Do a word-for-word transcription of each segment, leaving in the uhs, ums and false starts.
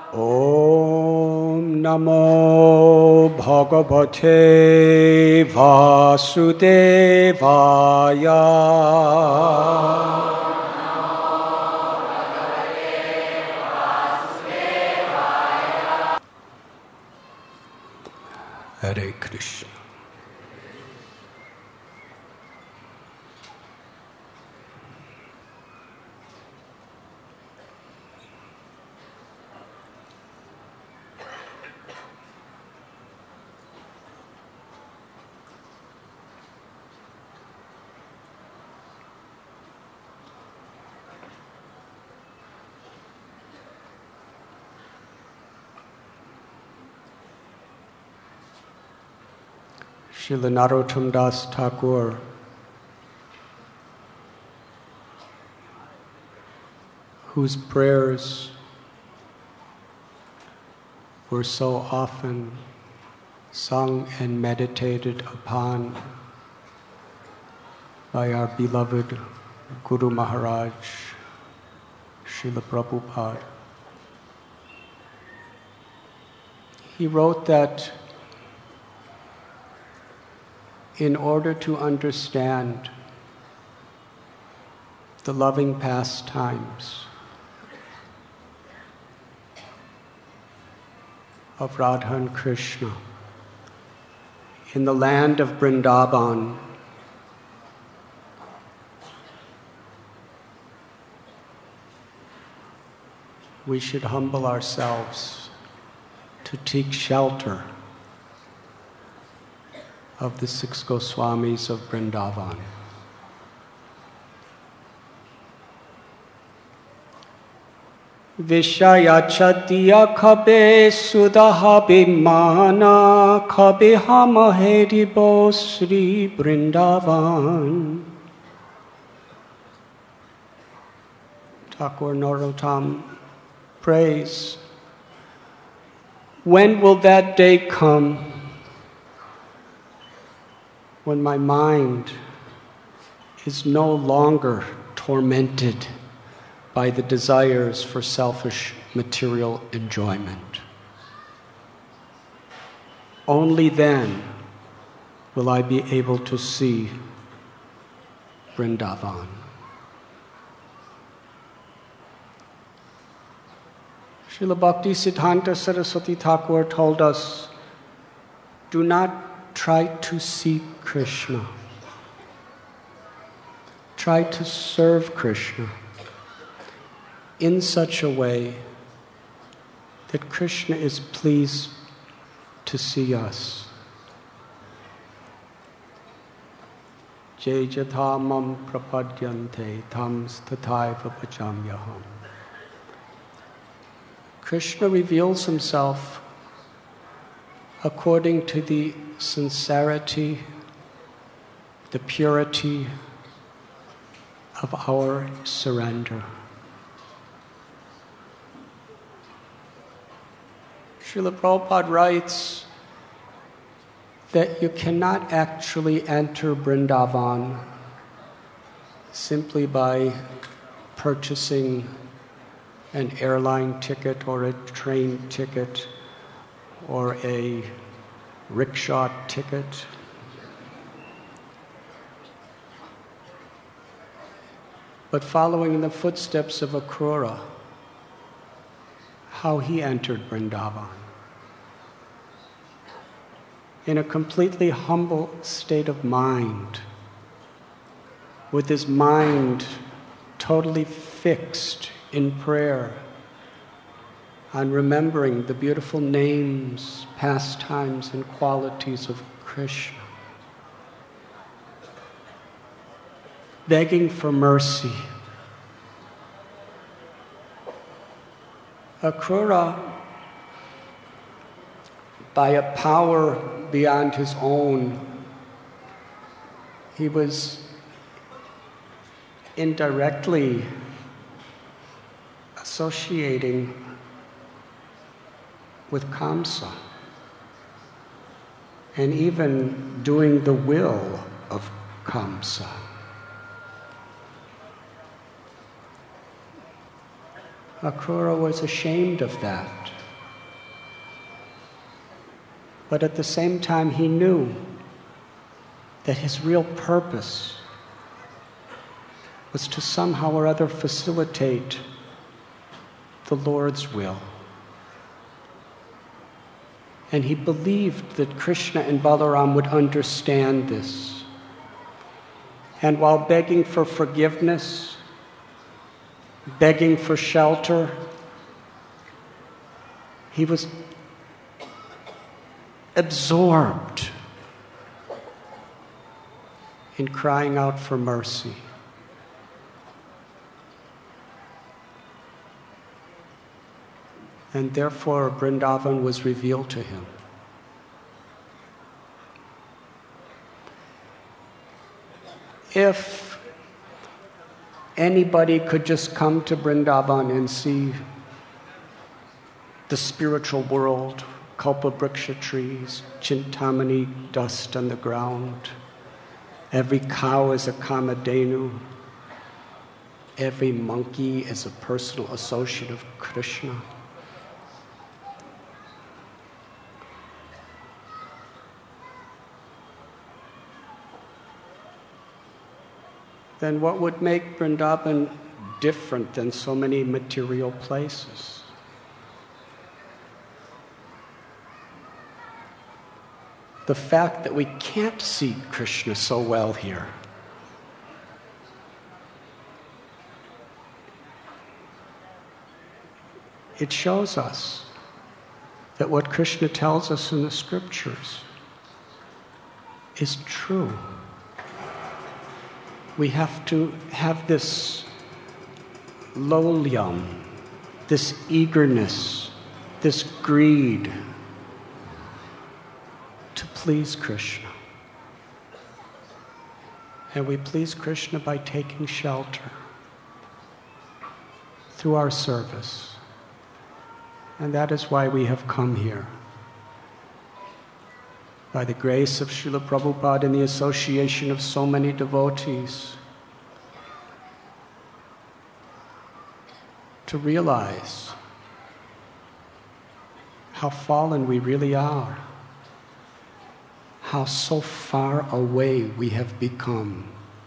Om Namo Bhagavate Vasudevaya. Hare Krishna. Srila Narottam Das Thakur whose prayers were so often sung and meditated upon by our beloved Guru Maharaj, Srila Prabhupada. He wrote that in order to understand the loving pastimes of Radha and Krishna in the land of Vrindavan, we should humble ourselves to take shelter of the six Goswamis of Vrindavan. Vishayachatiya khabe sudaha bimana khabe hamaheribo Sri Vrindavan. Thakur Narottam prays, when will that day come when my mind is no longer tormented by the desires for selfish material enjoyment? Only then will I be able to see Vrindavan. Srila Bhakti Siddhanta Saraswati Thakur told us, do not try to seek Krishna. Try to serve Krishna in such a way that Krishna is pleased to see us. Jai jatha mam prapadyante tam tathaiva bhajamyaham. Krishna reveals himself according to the sincerity, the purity of our surrender. Srila Prabhupada writes that you cannot actually enter Vrindavan simply by purchasing an airline ticket or a train ticket or a rickshaw ticket. But following in the footsteps of Akrura, how he entered Vrindavan in a completely humble state of mind, with his mind totally fixed in prayer on remembering the beautiful names, pastimes, and qualities of Krishna, begging for mercy. Akrura, by a power beyond his own, he was indirectly associating with Kamsa and even doing the will of Kamsa. Akrura was ashamed of that. But at the same time, he knew that his real purpose was to somehow or other facilitate the Lord's will. And he believed that Krishna and Balaram would understand this. And while begging for forgiveness, begging for shelter, he was absorbed in crying out for mercy. And therefore, Vrindavan was revealed to him. If anybody could just come to Vrindavan and see the spiritual world, Kalpabriksha trees, Chintamani dust on the ground, every cow is a Kamadhenu, every monkey is a personal associate of Krishna. Then what would make Vrindavan different than so many material places? The fact that we can't see Krishna so well here. It shows us that what Krishna tells us in the scriptures is true. We have to have this lolyam, this eagerness, this greed to please Krishna. And we please Krishna by taking shelter through our service. And that is why we have come here. By the grace of Srila Prabhupada and the association of so many devotees, to realize how fallen we really are, how so far away we have become.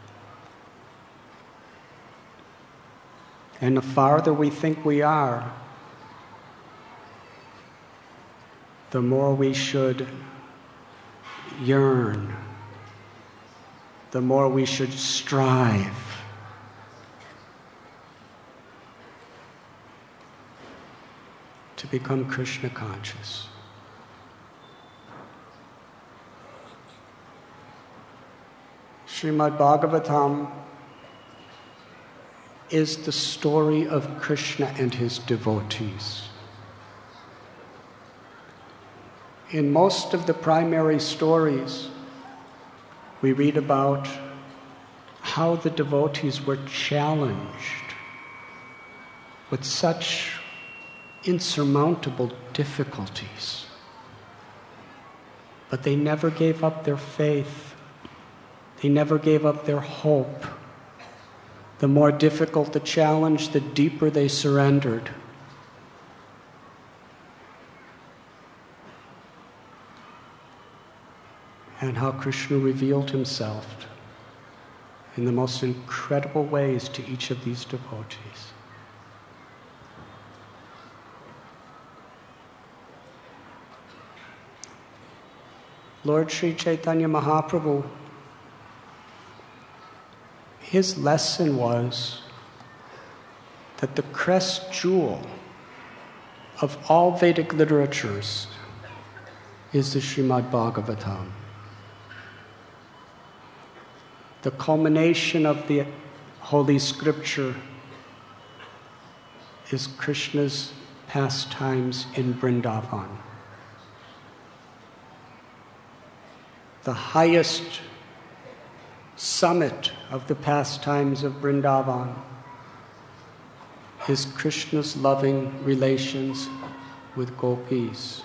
And the farther we think we are, the more we should yearn, the more we should strive to become Krishna conscious. Srimad Bhagavatam is the story of Krishna and his devotees. In most of the primary stories, we read about how the devotees were challenged with such insurmountable difficulties. But they never gave up their faith. They never gave up their hope. The more difficult the challenge, the deeper they surrendered. And how Krishna revealed himself in the most incredible ways to each of these devotees. Lord Sri Chaitanya Mahaprabhu, his lesson was that the crest jewel of all Vedic literatures is the Srimad Bhagavatam. The culmination of the Holy Scripture is Krishna's pastimes in Vrindavan. The highest summit of the pastimes of Vrindavan is Krishna's loving relations with gopis.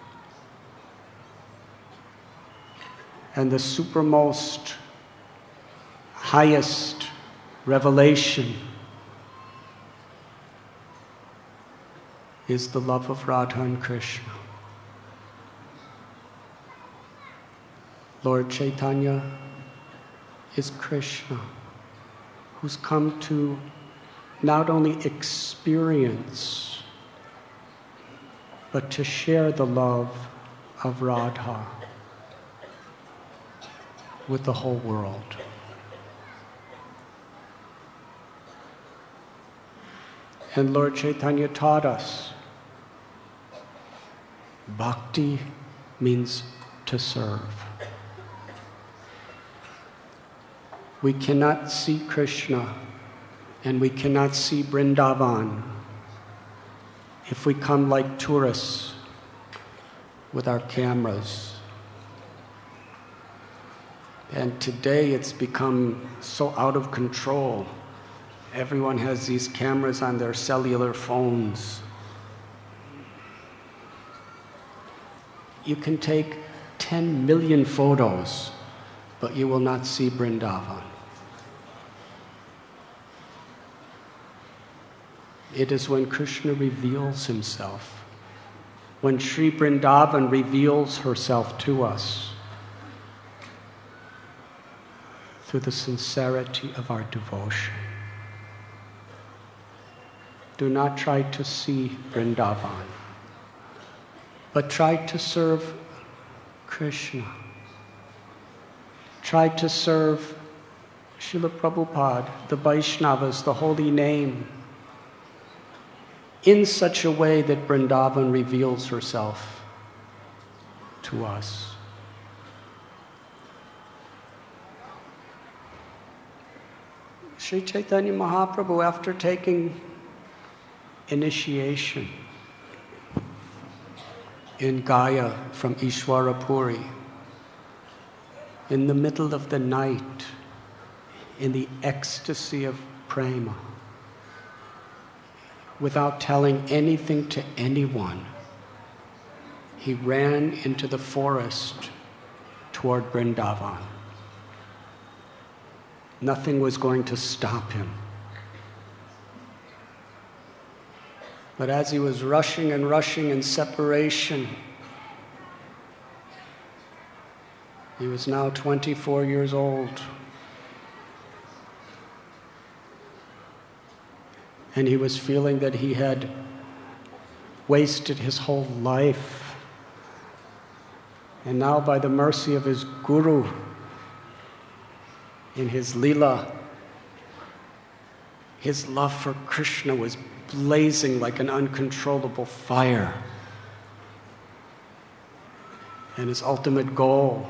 And the supermost, highest revelation is the love of Radha and Krishna. Lord Chaitanya is Krishna, who's come to not only experience, but to share the love of Radha with the whole world. And Lord Chaitanya taught us, bhakti means to serve. We cannot see Krishna and we cannot see Vrindavan if we come like tourists with our cameras. And today it's become so out of control. Everyone has these cameras on their cellular phones. You can take ten million photos, but you will not see Vrindavan. It is when Krishna reveals himself, when Sri Vrindavan reveals herself to us through the sincerity of our devotion. Do not try to see Vrindavan, but try to serve Krishna. Try to serve Srila Prabhupada, the Vaishnavas, the holy name, in such a way that Vrindavan reveals herself to us. Sri Chaitanya Mahaprabhu, after taking initiation in Gaya from Ishwarapuri, in the middle of the night, in the ecstasy of prema, without telling anything to anyone, he ran into the forest toward Vrindavan. Nothing was going to stop him. But as he was rushing and rushing in separation, he was now twenty-four years old. And he was feeling that he had wasted his whole life. And now, by the mercy of his guru, in his lila, his love for Krishna was blazing like an uncontrollable fire. And his ultimate goal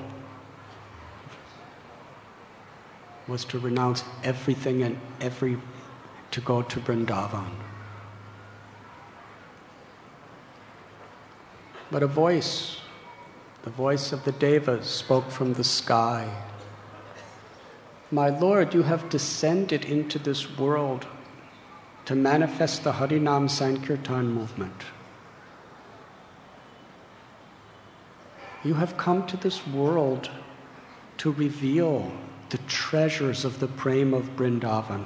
was to renounce everything and every, to go to Vrindavan. But a voice, the voice of the Devas, spoke from the sky. My Lord, you have descended into this world to manifest the Harinam Sankirtan movement. You have come to this world to reveal the treasures of the prema of Vrindavan.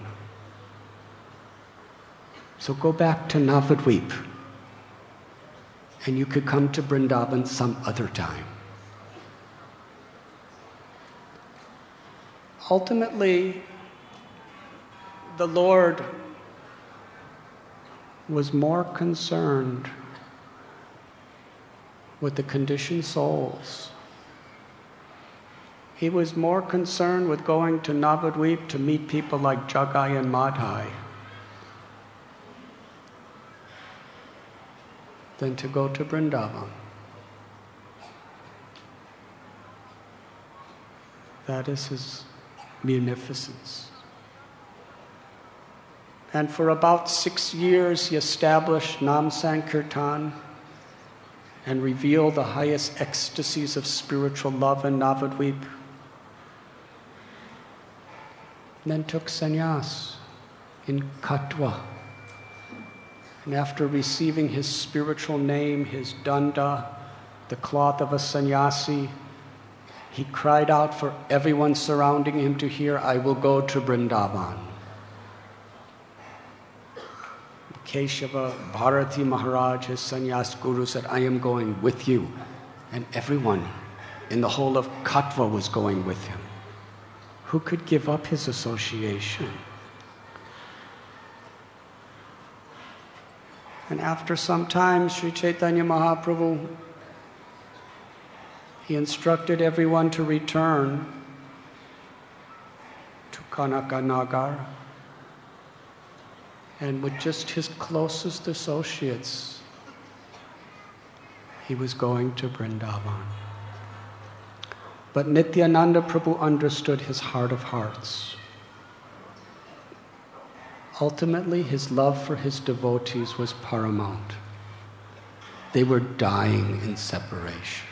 So go back to Navadvip, and you could come to Vrindavan some other time. Ultimately, the Lord was more concerned with the conditioned souls. He was more concerned with going to Navadvip to meet people like Jagai and Madhai than to go to Vrindavan. That is his munificence. And for about six years he established Nam Sankirtan and revealed the highest ecstasies of spiritual love in Navadvip. And then took sannyas in Katwa. And after receiving his spiritual name, his danda, the cloth of a sannyasi, he cried out for everyone surrounding him to hear, I will go to Vrindavan. Keshava Bharati Maharaj, his sannyas guru, said, I am going with you. And everyone in the whole of Katwa was going with him. Who could give up his association? And after some time, Sri Chaitanya Mahaprabhu, he instructed everyone to return to Kanakanagar. And with just his closest associates, he was going to Vrindavan. But Nityananda Prabhu understood his heart of hearts. Ultimately, his love for his devotees was paramount. They were dying in separation.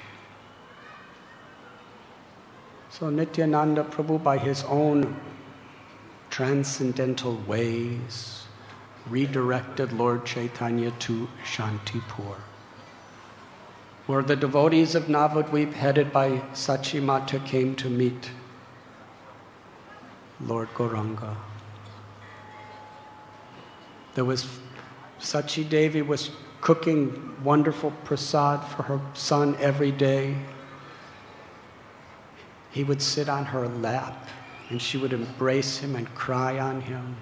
So Nityananda Prabhu, by his own transcendental ways, redirected Lord Chaitanya to Shantipur, where the devotees of Navadvip, headed by Sachimata, came to meet Lord Gauranga. There was, Sachi Devi was cooking wonderful prasad for her son every day. He would sit on her lap and she would embrace him and cry on him.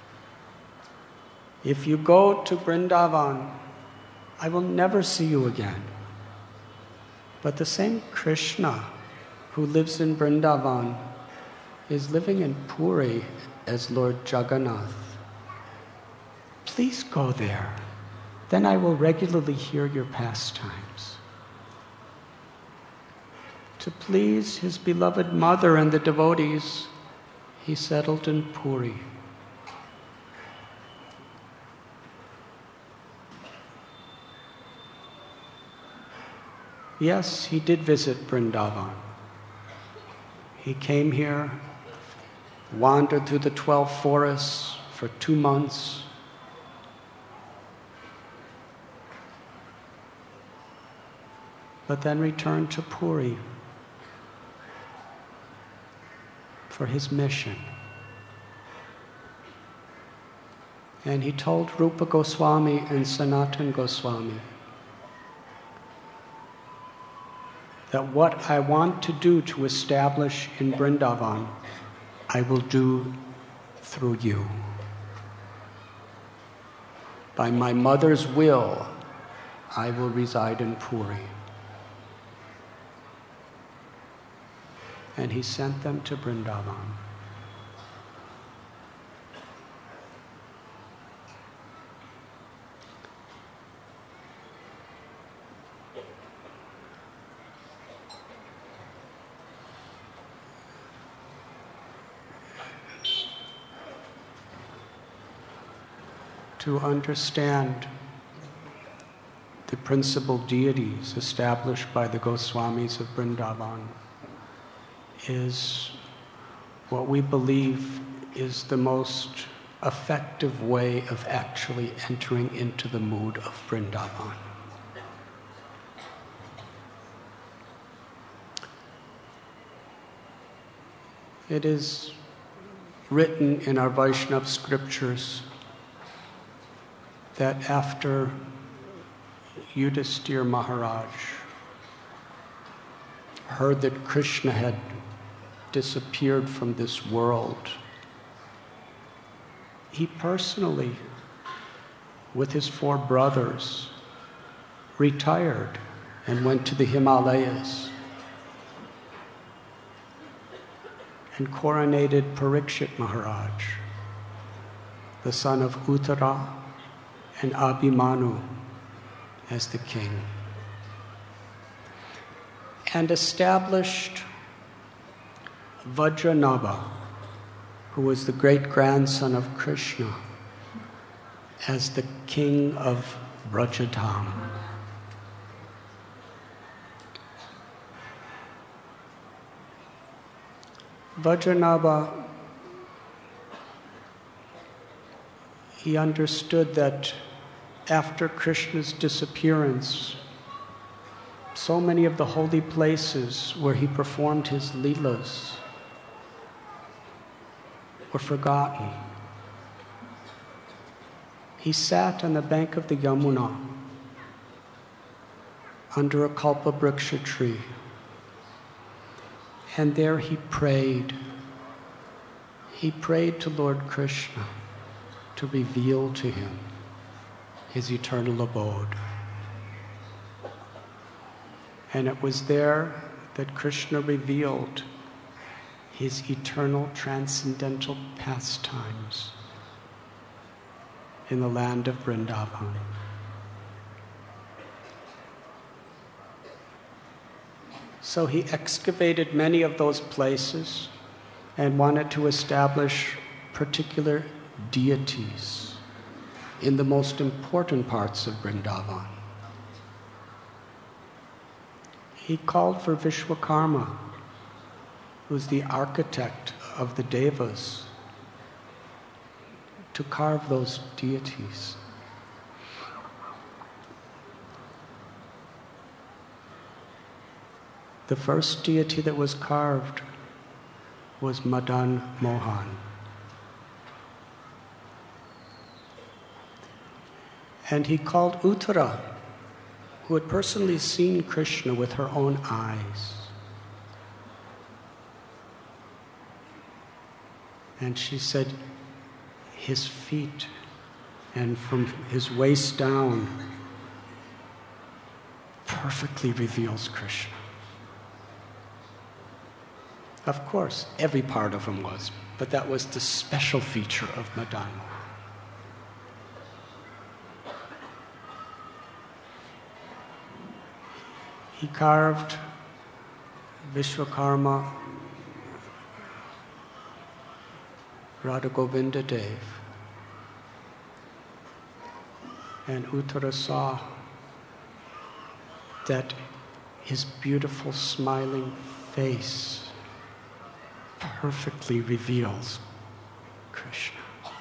If you go to Vrindavan, I will never see you again. But the same Krishna who lives in Vrindavan is living in Puri as Lord Jagannath. Please go there. Then I will regularly hear your pastimes. To please his beloved mother and the devotees, he settled in Puri. Yes, he did visit Vrindavan. He came here, wandered through the twelve forests for two months. But then returned to Puri for his mission. And he told Rupa Goswami and Sanatan Goswami that what I want to do to establish in Vrindavan, I will do through you. By my mother's will, I will reside in Puri. And he sent them to Vrindavan. To understand the principal deities established by the Goswamis of Vrindavan is what we believe is the most effective way of actually entering into the mood of Vrindavan. It is written in our Vaishnava scriptures that after Yudhisthira Maharaj heard that Krishna had disappeared from this world, he personally, with his four brothers, retired and went to the Himalayas and coronated Parikshit Maharaj, the son of Uttara and Abhimanyu, as the king, and established Vajranabha, who was the great-grandson of Krishna, as the king of Vrajadham. Vajranabha, he understood that after Krishna's disappearance, so many of the holy places where he performed his leelas were forgotten. He sat on the bank of the Yamuna under a kalpa vriksha tree And there he prayed. He prayed to Lord Krishna to reveal to him his eternal abode. And it was there that Krishna revealed his eternal transcendental pastimes in the land of Vrindavan. So he excavated many of those places and wanted to establish particular deities in the most important parts of Vrindavan. He called for Vishwakarma, who's the architect of the Devas, to carve those deities. The first deity that was carved was Madan Mohan. And he called Uttara, who had personally seen Krishna with her own eyes. And she said, his feet and from his waist down perfectly reveals Krishna. Of course, every part of him was, but that was the special feature of Madan. He carved Vishwakarma, Radha Govinda Dev, and Uttara saw that his beautiful smiling face perfectly reveals Krishna.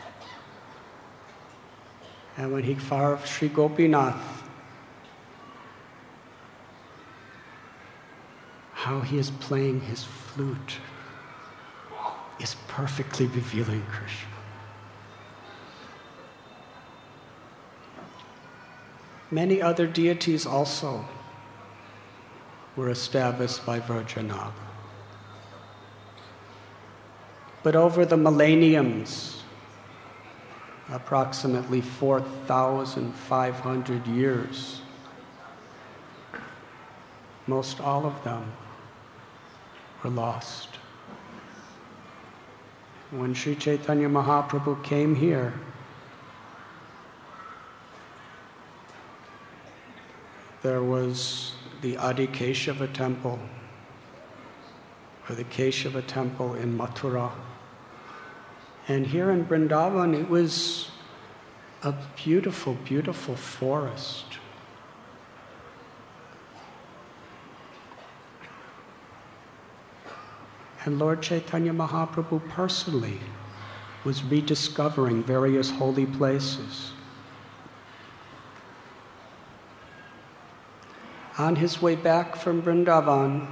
And when he carved Sri Gopinath, how he is playing his flute is perfectly revealing Krishna. Many other deities also were established by Vajranabha. But over the millenniums, approximately four thousand five hundred years, most all of them were lost. When Sri Chaitanya Mahaprabhu came here, there was the Adi Keshava temple, or the Keshava temple in Mathura. And here in Vrindavan, it was a beautiful, beautiful forest. And Lord Chaitanya Mahaprabhu personally was rediscovering various holy places. On his way back from Vrindavan,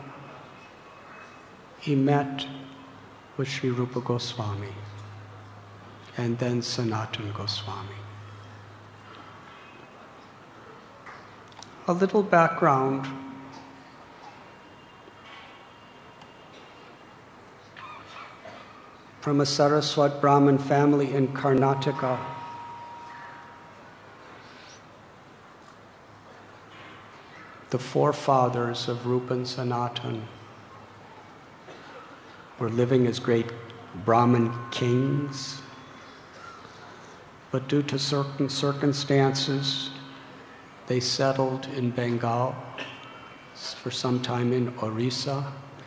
he met with Sri Rupa Goswami and then Sanatana Goswami. A little background. From a Saraswat Brahmin family in Karnataka. The forefathers of Rupa and Sanatan were living as great Brahmin kings, but due to certain circumstances, they settled in Bengal, for some time in Orissa.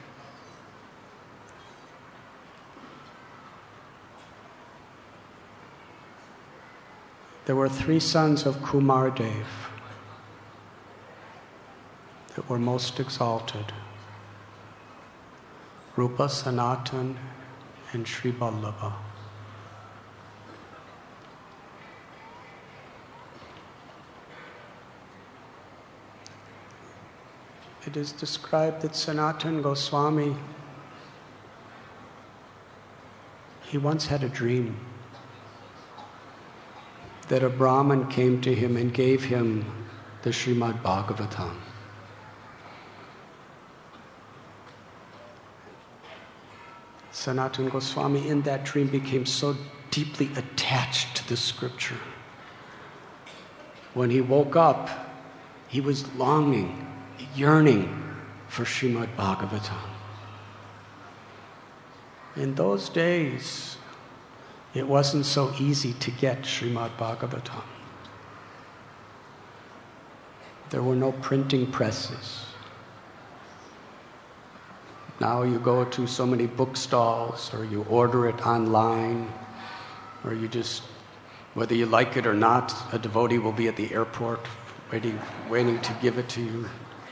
There were three sons of Kumar Dev that were most exalted: Rupa, Sanatan, and Sri Vallabha. It is described that Sanatana Goswami, he once had a dream that a Brahmin came to him and gave him the Srimad Bhagavatam. Sanatana Goswami in that dream became so deeply attached to the scripture. When he woke up, he was longing, yearning for Srimad Bhagavatam. In those days, it wasn't so easy to get Srimad Bhagavatam. There were no printing presses. Now you go to so many bookstalls, or you order it online, or you just, whether you like it or not, a devotee will be at the airport waiting, waiting to give it to you.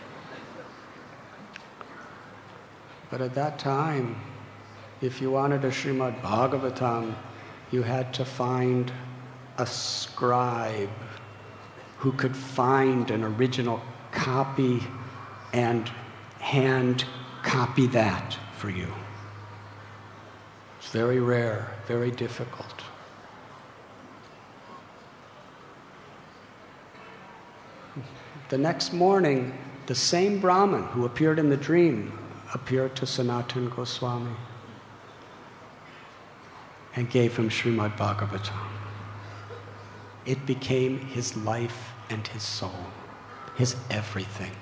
But at that time, if you wanted a Srimad Bhagavatam, you had to find a scribe who could find an original copy and hand copy that for you. It's very rare, very difficult. The next morning, the same Brahmin who appeared in the dream appeared to Sanatana Goswami and gave him Srimad Bhagavatam. It became his life and his soul, his everything.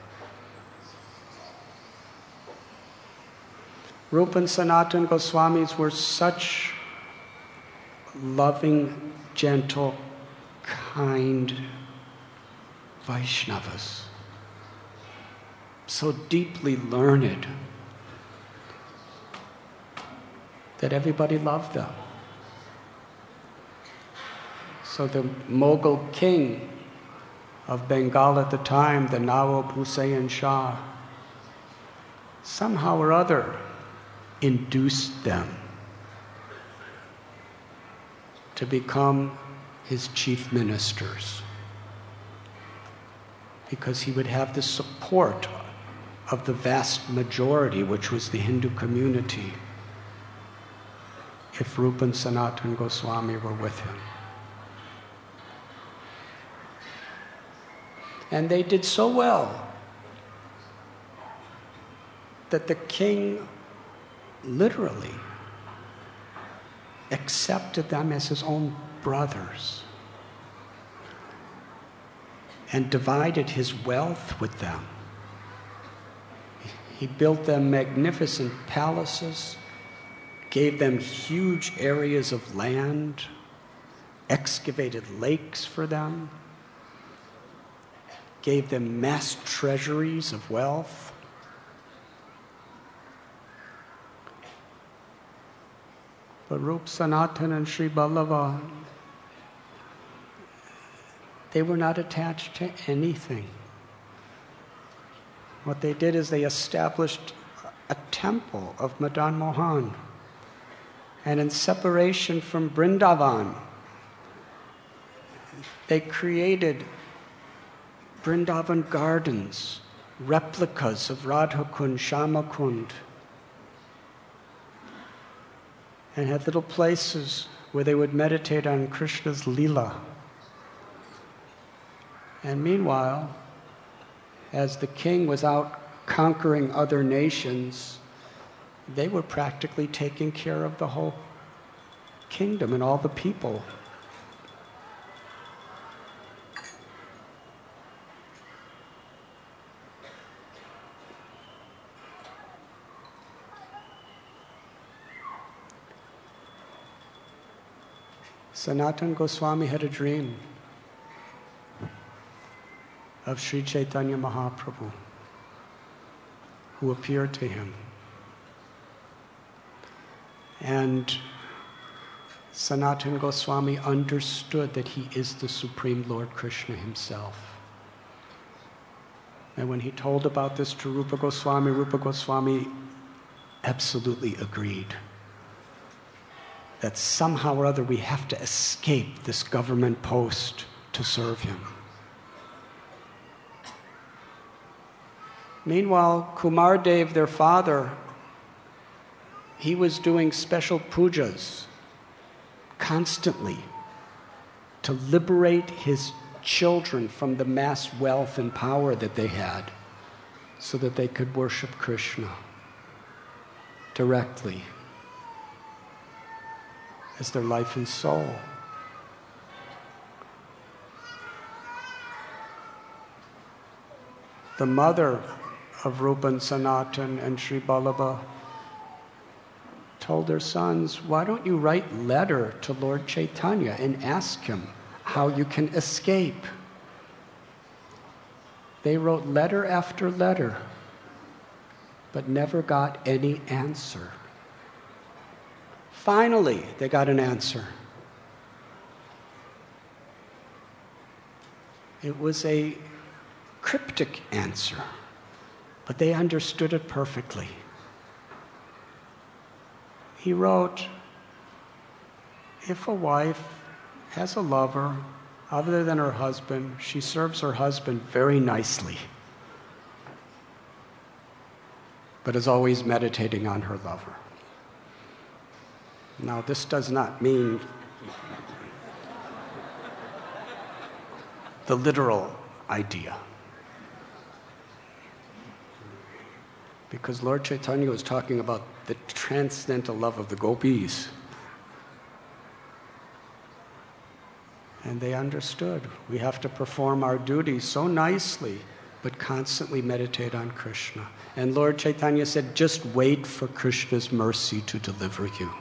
Rupa and Sanatana Goswamis were such loving, gentle, kind Vaishnavas, so deeply learned that everybody loved them. So the Mughal king of Bengal at the time, the Nawab Hussain Shah, somehow or other induced them to become his chief ministers, because he would have the support of the vast majority, which was the Hindu community, if Rupa and Sanatana Goswami were with him. And they did so well that the king literally accepted them as his own brothers and divided his wealth with them. He built them magnificent palaces, gave them huge areas of land, excavated lakes for them, gave them mass treasuries of wealth. But Rup Sanatan and Sri Ballava, they were not attached to anything. What they did is they established a temple of Madan Mohan. And in separation from Vrindavan, they created Vrindavan gardens, replicas of Radhakund, Shamakund, and had little places where they would meditate on Krishna's Leela. And meanwhile, as the king was out conquering other nations, they were practically taking care of the whole kingdom and all the people. Sanatana Goswami had a dream of Sri Chaitanya Mahaprabhu, who appeared to him. And Sanatana Goswami understood that he is the Supreme Lord Krishna himself. And when he told about this to Rupa Goswami, Rupa Goswami absolutely agreed that somehow or other we have to escape this government post to serve him. Meanwhile, Kumardev, their father, he was doing special pujas constantly to liberate his children from the mass wealth and power that they had so that they could worship Krishna directly as their life and soul. The mother of Rupan Sanatan and Sri Vallabha told their sons, why don't you write letter to Lord Chaitanya and ask him how you can escape? They wrote letter after letter, but never got any answer. Finally, they got an answer. It was a cryptic answer, but they understood it perfectly. He wrote, if a wife has a lover other than her husband, she serves her husband very nicely, but is always meditating on her lover. Now, this does not mean the literal idea, because Lord Chaitanya was talking about the transcendental love of the gopis. And they understood. We have to perform our duties so nicely, but constantly meditate on Krishna. And Lord Chaitanya said, just wait for Krishna's mercy to deliver you.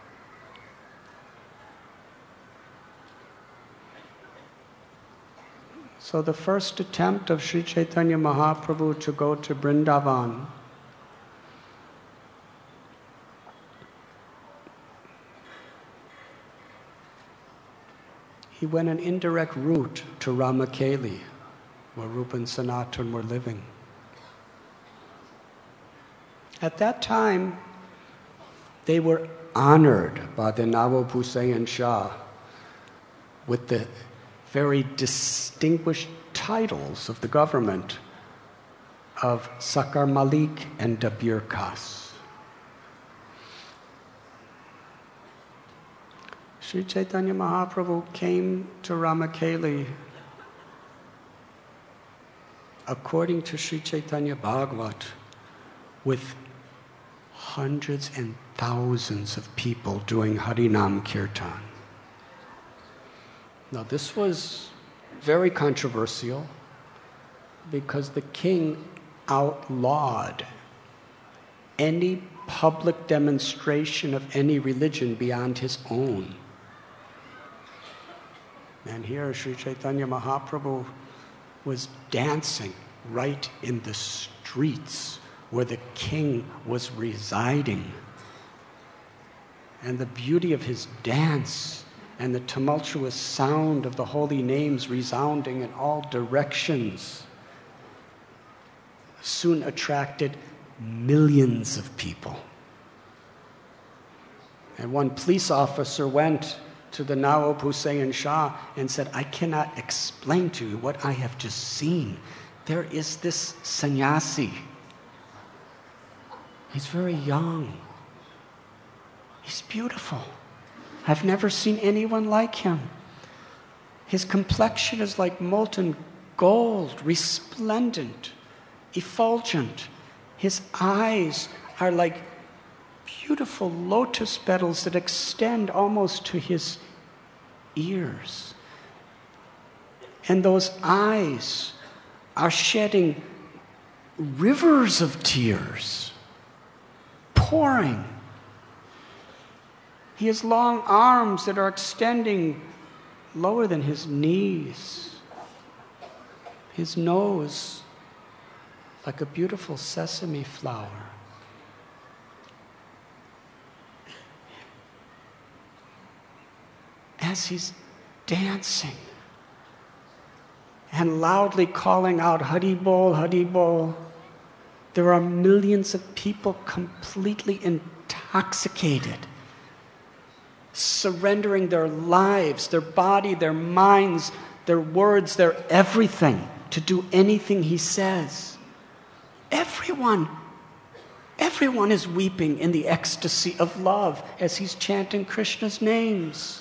So the first attempt of Sri Chaitanya Mahaprabhu to go to Vrindavan he went an indirect route to Ramakeli, where Rupa and Sanatan were living. At that time, they were honored by the Nawab Hussain Shah with the very distinguished titles of the government of Sakar Malik and Dabir Khas. Sri Chaitanya Mahaprabhu came to Ramakeli according to Sri Chaitanya Bhagavat with hundreds and thousands of people doing Harinam Kirtan. Now this was very controversial because the king outlawed any public demonstration of any religion beyond his own. And here Sri Chaitanya Mahaprabhu was dancing right in the streets where the king was residing. And the beauty of his dance and the tumultuous sound of the holy names resounding in all directions soon attracted millions of people. And one police officer went to the Nawab Hussain Shah and said, I cannot explain to you what I have just seen. There is this sannyasi. He's very young. He's beautiful. I've never seen anyone like him. His complexion is like molten gold, resplendent, effulgent. His eyes are like beautiful lotus petals that extend almost to his ears. And those eyes are shedding rivers of tears, pouring. He has long arms that are extending lower than his knees. His nose like a beautiful sesame flower. As he's dancing and loudly calling out, Hari Bol, Hari Bol, there are millions of people completely intoxicated, surrendering their lives, their body, their minds, their words, their everything to do anything he says. Everyone, everyone is weeping in the ecstasy of love as he's chanting Krishna's names.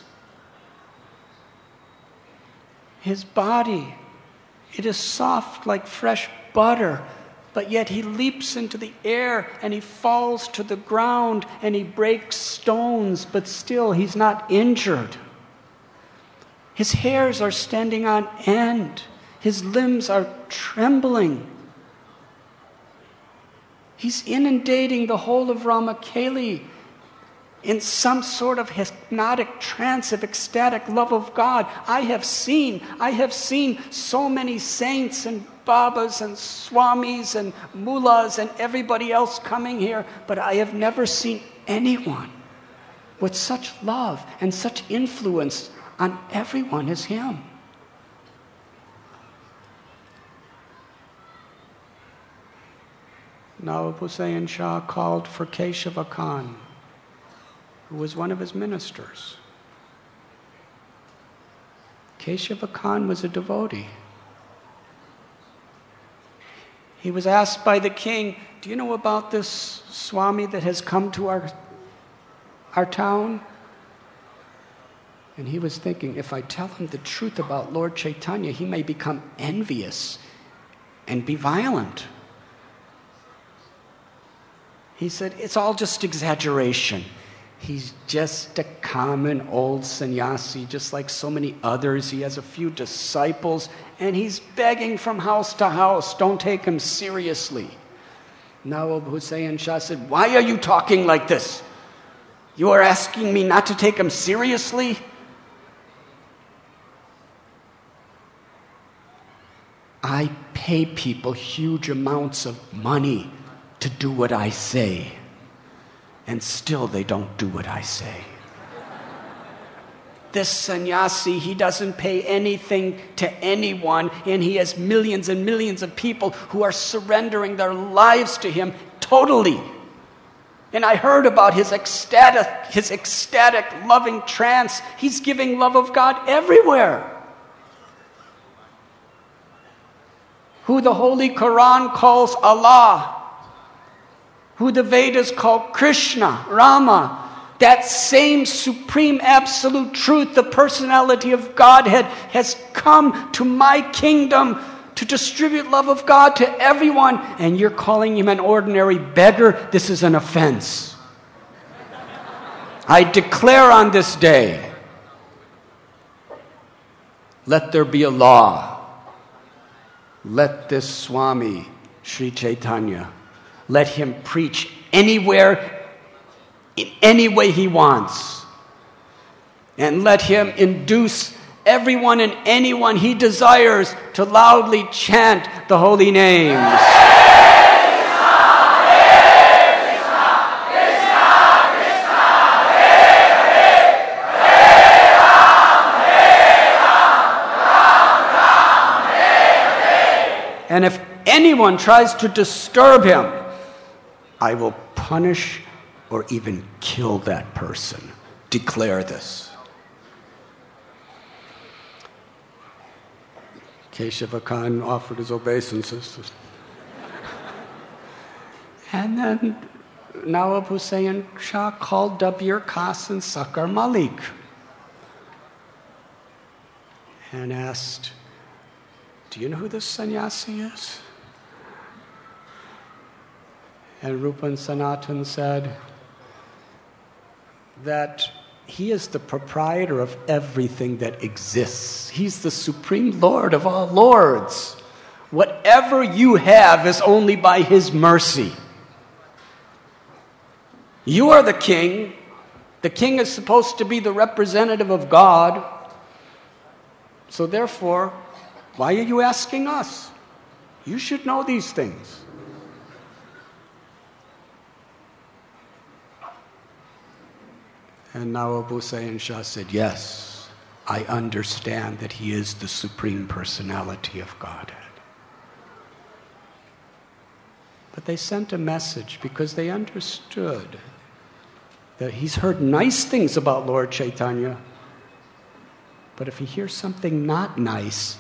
His body, it is soft like fresh butter, but yet he leaps into the air and he falls to the ground and he breaks stones, but still he's not injured. His hairs are standing on end. His limbs are trembling. He's inundating the whole of Ramakeli in some sort of hypnotic trance of ecstatic love of God. I have seen, I have seen so many saints and Babas and Swamis and Mullahs and everybody else coming here, but I have never seen anyone with such love and such influence on everyone as him. Nawab Hussain Shah called for Keshava Khan, who was one of his ministers. Keshava Khan was a devotee. He was asked by the king, do you know about this Swami that has come to our, our town? And he was thinking, if I tell him the truth about Lord Chaitanya, he may become envious and be violent. He said, it's all just exaggeration. He's just a common old sannyasi, just like so many others. He has a few disciples, and he's begging from house to house. Don't take him seriously. Nawab Hussain Shah said, why are you talking like this? You are asking me not to take him seriously? I pay people huge amounts of money to do what I say, and still they don't do what I say. This sannyasi, he doesn't pay anything to anyone, and he has millions and millions of people who are surrendering their lives to him totally. And I heard about his ecstatic, his ecstatic loving trance. He's giving love of God everywhere. Who the Holy Quran calls Allah, who the Vedas call Krishna, Rama, that same supreme absolute truth, the personality of Godhead, has come to my kingdom to distribute love of God to everyone, and you're calling him an ordinary beggar? This is an offense. I declare on this day, let there be a law. Let this Swami, Sri Chaitanya, let him preach anywhere, in any way he wants. And let him induce everyone and anyone he desires to loudly chant the holy names. And if anyone tries to disturb him, I will punish or even kill that person. Declare this. Keshava Khan offered his obeisances. And then Nawab Hussain Shah called Dabir Khas and Sakar Malik and asked, do you know who this sannyasi is? And Rupan Sanatan said that he is the proprietor of everything that exists. He's the supreme Lord of all lords. Whatever you have is only by his mercy. You are the king. The king is supposed to be the representative of God. So therefore, why are you asking us? You should know these things. And Nawab Hussain Shah said, yes, I understand that he is the supreme personality of Godhead. But they sent a message because they understood that he's heard nice things about Lord Chaitanya, but if he hears something not nice,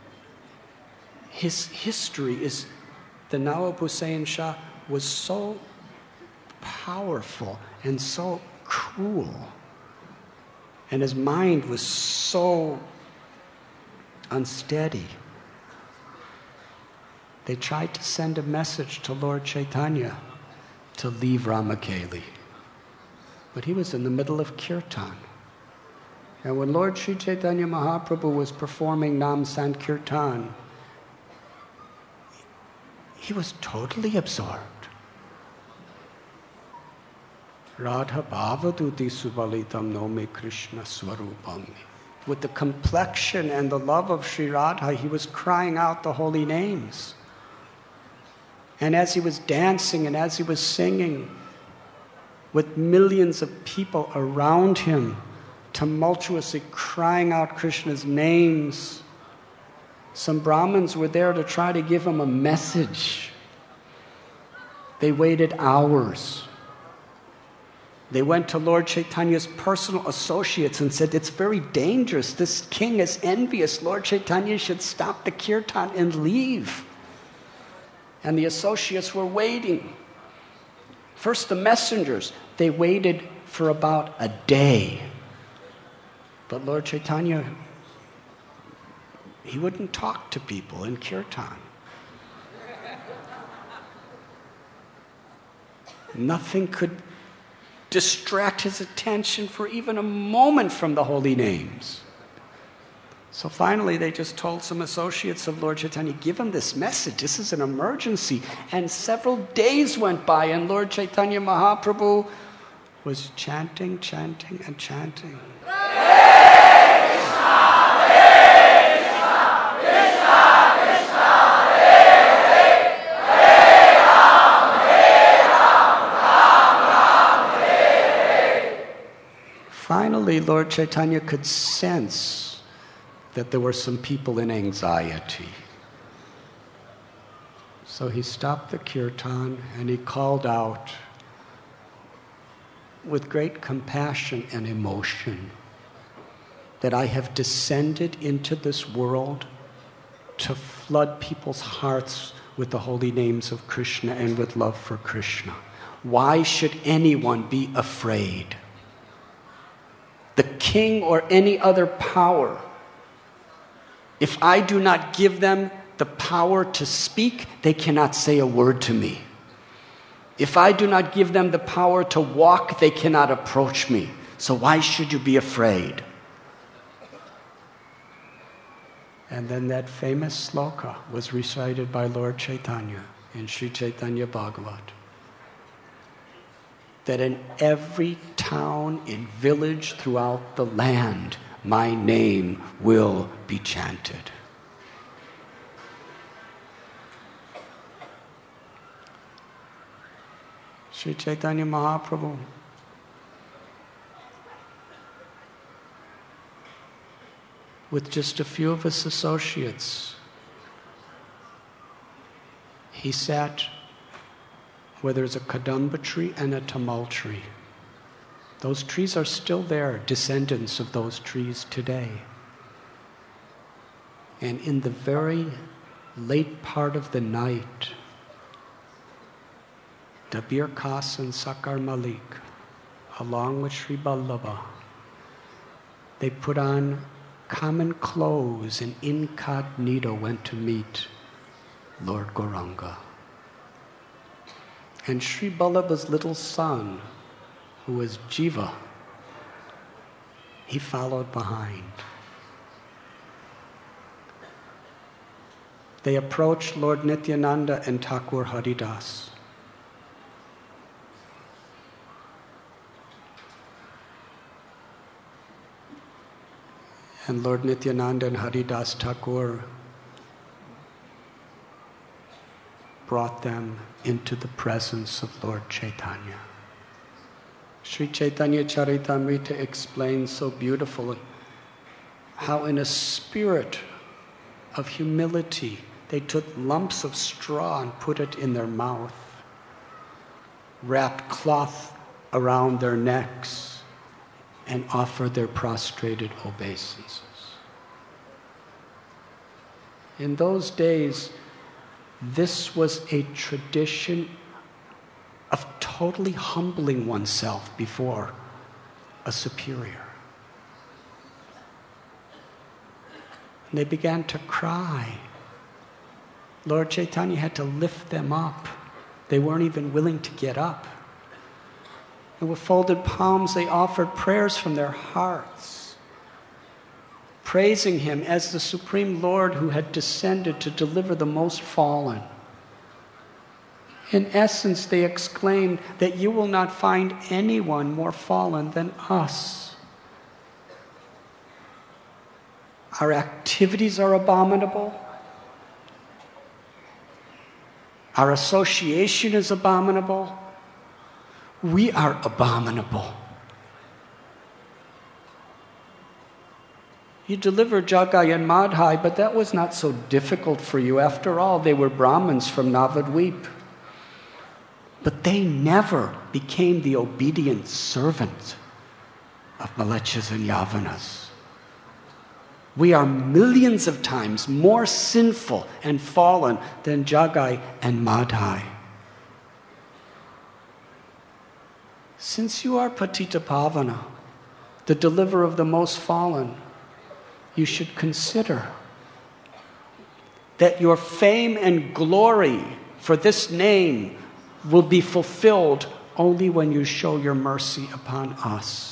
his history is, the Nawab Hussain Shah was so powerful and so cruel, and his mind was so unsteady they tried to send a message to Lord Chaitanya to leave Ramakeli. But he was in the middle of kirtan. And when Lord Sri Chaitanya Mahaprabhu was performing Nam Sankirtan, he was totally absorbed. Radha Bhavaduti Subalitam Nome Krishna Swarupam. With the complexion and the love of Sri Radha, he was crying out the holy names. And as he was dancing and as he was singing, with millions of people around him, tumultuously crying out Krishna's names, some Brahmins were there to try to give him a message. They waited hours. They went to Lord Chaitanya's personal associates and said, it's very dangerous. This king is envious. Lord Chaitanya should stop the kirtan and leave. And the associates were waiting. First, the messengers, they waited for about a day. But Lord Chaitanya, he wouldn't talk to people in kirtan. Nothing could distract his attention for even a moment from the holy names. So finally, they just told some associates of Lord Chaitanya, give him this message. This is an emergency. And several days went by, and Lord Chaitanya Mahaprabhu was chanting, chanting, and chanting. Finally, Lord Chaitanya could sense that there were some people in anxiety. So he stopped the kirtan and he called out with great compassion and emotion that I have descended into this world to flood people's hearts with the holy names of Krishna and with love for Krishna. Why should anyone be afraid? The king or any other power, if I do not give them the power to speak, they cannot say a word to me. If I do not give them the power to walk, they cannot approach me. So why should you be afraid? And then that famous sloka was recited by Lord Chaitanya in Sri Chaitanya Bhagavat. That in every town and village throughout the land, my name will be chanted. Sri Chaitanya Mahaprabhu with just a few of his associates, he sat where there's a kadamba tree and a tamal tree. Those trees are still there, descendants of those trees today. And in the very late part of the night, Dabir Khas and Sakar Malik, along with Sri Vallabha, they put on common clothes and incognito went to meet Lord Gauranga. And Sri Vallabha's little son, who was Jiva, he followed behind. They approached Lord Nityananda and Thakur Haridas. And Lord Nityananda and Haridas Thakur brought them into the presence of Lord Chaitanya. Sri Chaitanya Charitamrita explains so beautifully how in a spirit of humility they took lumps of straw and put it in their mouth, wrapped cloth around their necks, and offered their prostrated obeisances. In those days, this was a tradition of totally humbling oneself before a superior. And they began to cry Lord Chaitanya had to lift them up. They weren't even willing to get up. And with folded palms, they offered prayers from their hearts, praising him as the Supreme Lord who had descended to deliver the most fallen. In essence, they exclaimed that you will not find anyone more fallen than us. Our activities are abominable. Our association is abominable. We are abominable. You delivered Jagai and Madhai, but that was not so difficult for you. After all, they were Brahmins from Navadvip. But they never became the obedient servant of Mlecchas and Yavanas. We are millions of times more sinful and fallen than Jagai and Madhai. Since you are Patita Pavana, the deliverer of the most fallen, you should consider that your fame and glory for this name will be fulfilled only when you show your mercy upon us.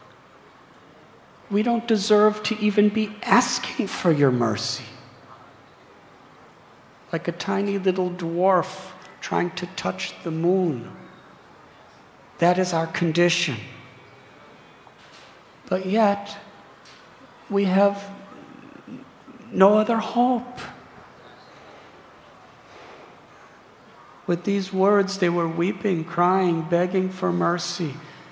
We don't deserve to even be asking for your mercy. Like a tiny little dwarf trying to touch the moon. That is our condition. But yet, we have no other hope. With these words, they were weeping, crying, begging for mercy.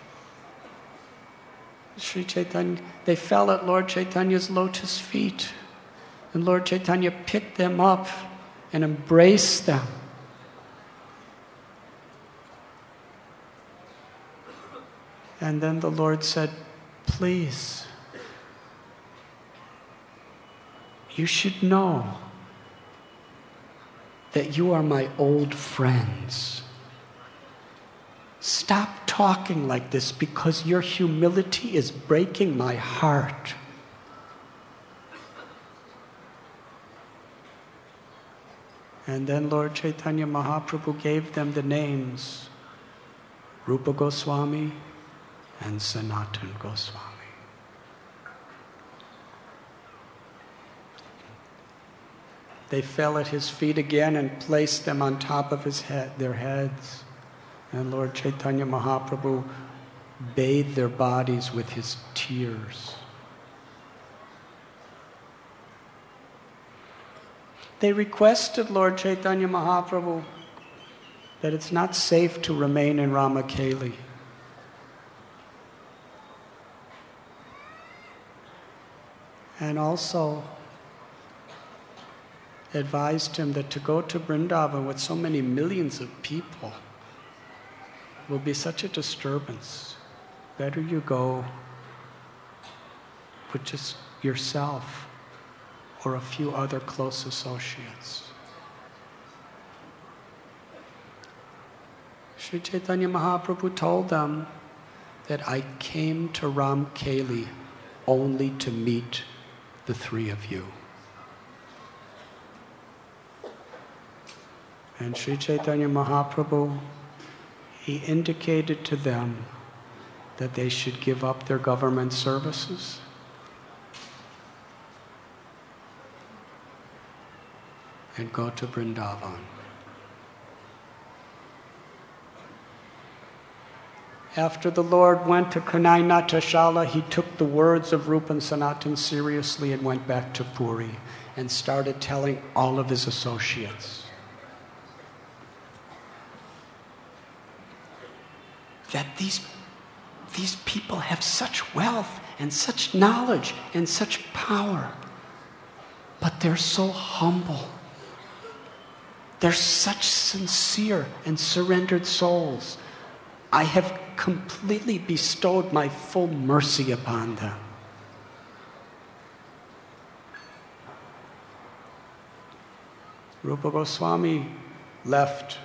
Sri Chaitanya, they fell at Lord Chaitanya's lotus feet. And Lord Chaitanya picked them up and embraced them. And then the Lord said, please, you should know that you are my old friends. Stop talking like this because your humility is breaking my heart. And then Lord Chaitanya Mahaprabhu gave them the names Rupa Goswami and Sanatan Goswami. They fell at his feet again and placed them on top of his head, their heads. And Lord Chaitanya Mahaprabhu bathed their bodies with his tears. They requested Lord Chaitanya Mahaprabhu that it's not safe to remain in Ramakeli. And also advised him that to go to Vrindavan with so many millions of people will be such a disturbance. Better you go with just yourself or a few other close associates. Sri Chaitanya Mahaprabhu told them that I came to Ramkeli only to meet the three of you. And Sri Chaitanya Mahaprabhu, he indicated to them that they should give up their government services and go to Vrindavan. After the Lord went to Kanai Natashala, he took the words of Rupa and Sanatan seriously and went back to Puri and started telling all of his associates that these, these people have such wealth and such knowledge and such power, but they're so humble. They're such sincere and surrendered souls. I have completely bestowed my full mercy upon them. Rupa Goswami left,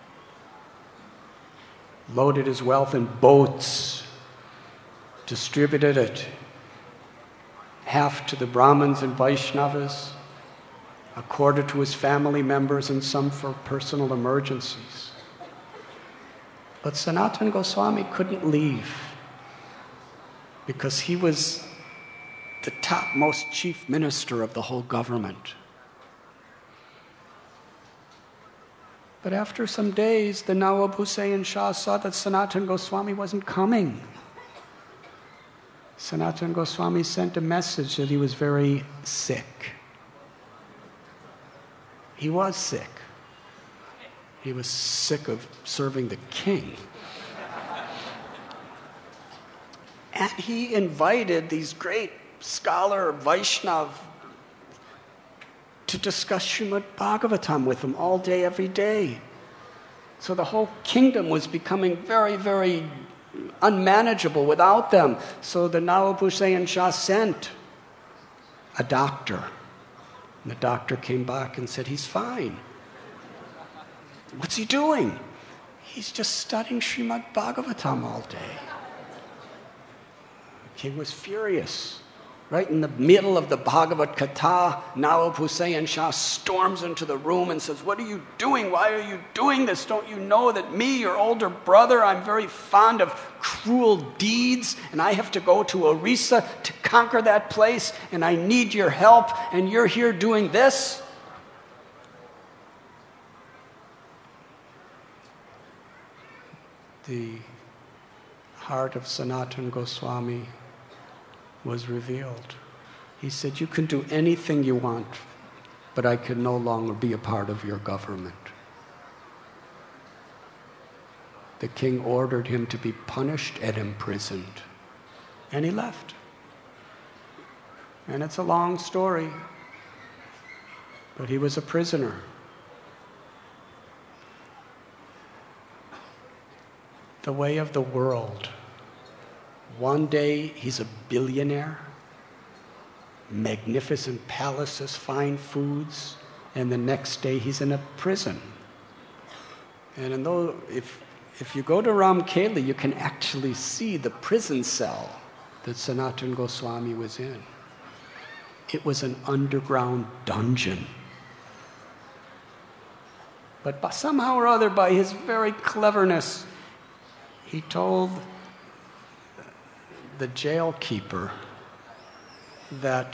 loaded his wealth in boats, distributed it half to the Brahmins and Vaishnavas, a quarter to his family members, and some for personal emergencies. But Sanatana Goswami couldn't leave because he was the topmost chief minister of the whole government. But after some days, the Nawab Hussain Shah saw that Sanatana Goswami wasn't coming. Sanatana Goswami sent a message that he was very sick. He was sick. He was sick of serving the king. And he invited these great scholar Vaishnav to discuss Srimad Bhagavatam with him all day, every day. So the whole kingdom was becoming very, very unmanageable without them. So the Nawab Hussain Shah sent a doctor. And the doctor came back and said, he's fine. What's he doing? He's just studying Srimad Bhagavatam all day. The king was furious. Right in the middle of the Bhagavad Katha, Nawab Hussain Shah storms into the room and says, what are you doing? Why are you doing this? Don't you know that me, your older brother, I'm very fond of cruel deeds, and I have to go to Orissa to conquer that place, and I need your help, and you're here doing this? The heart of Sanatana Goswami was revealed. He said, you can do anything you want, but I can no longer be a part of your government. The king ordered him to be punished and imprisoned, and he left. And it's a long story, but he was a prisoner. The way of the world. One day he's a billionaire, magnificent palaces, fine foods, and the next day he's in a prison. And in those, if, if you go to Ramkeli, you can actually see the prison cell that Sanatana Goswami was in. It was an underground dungeon. But by, somehow or other, by his very cleverness, he told the jail keeper that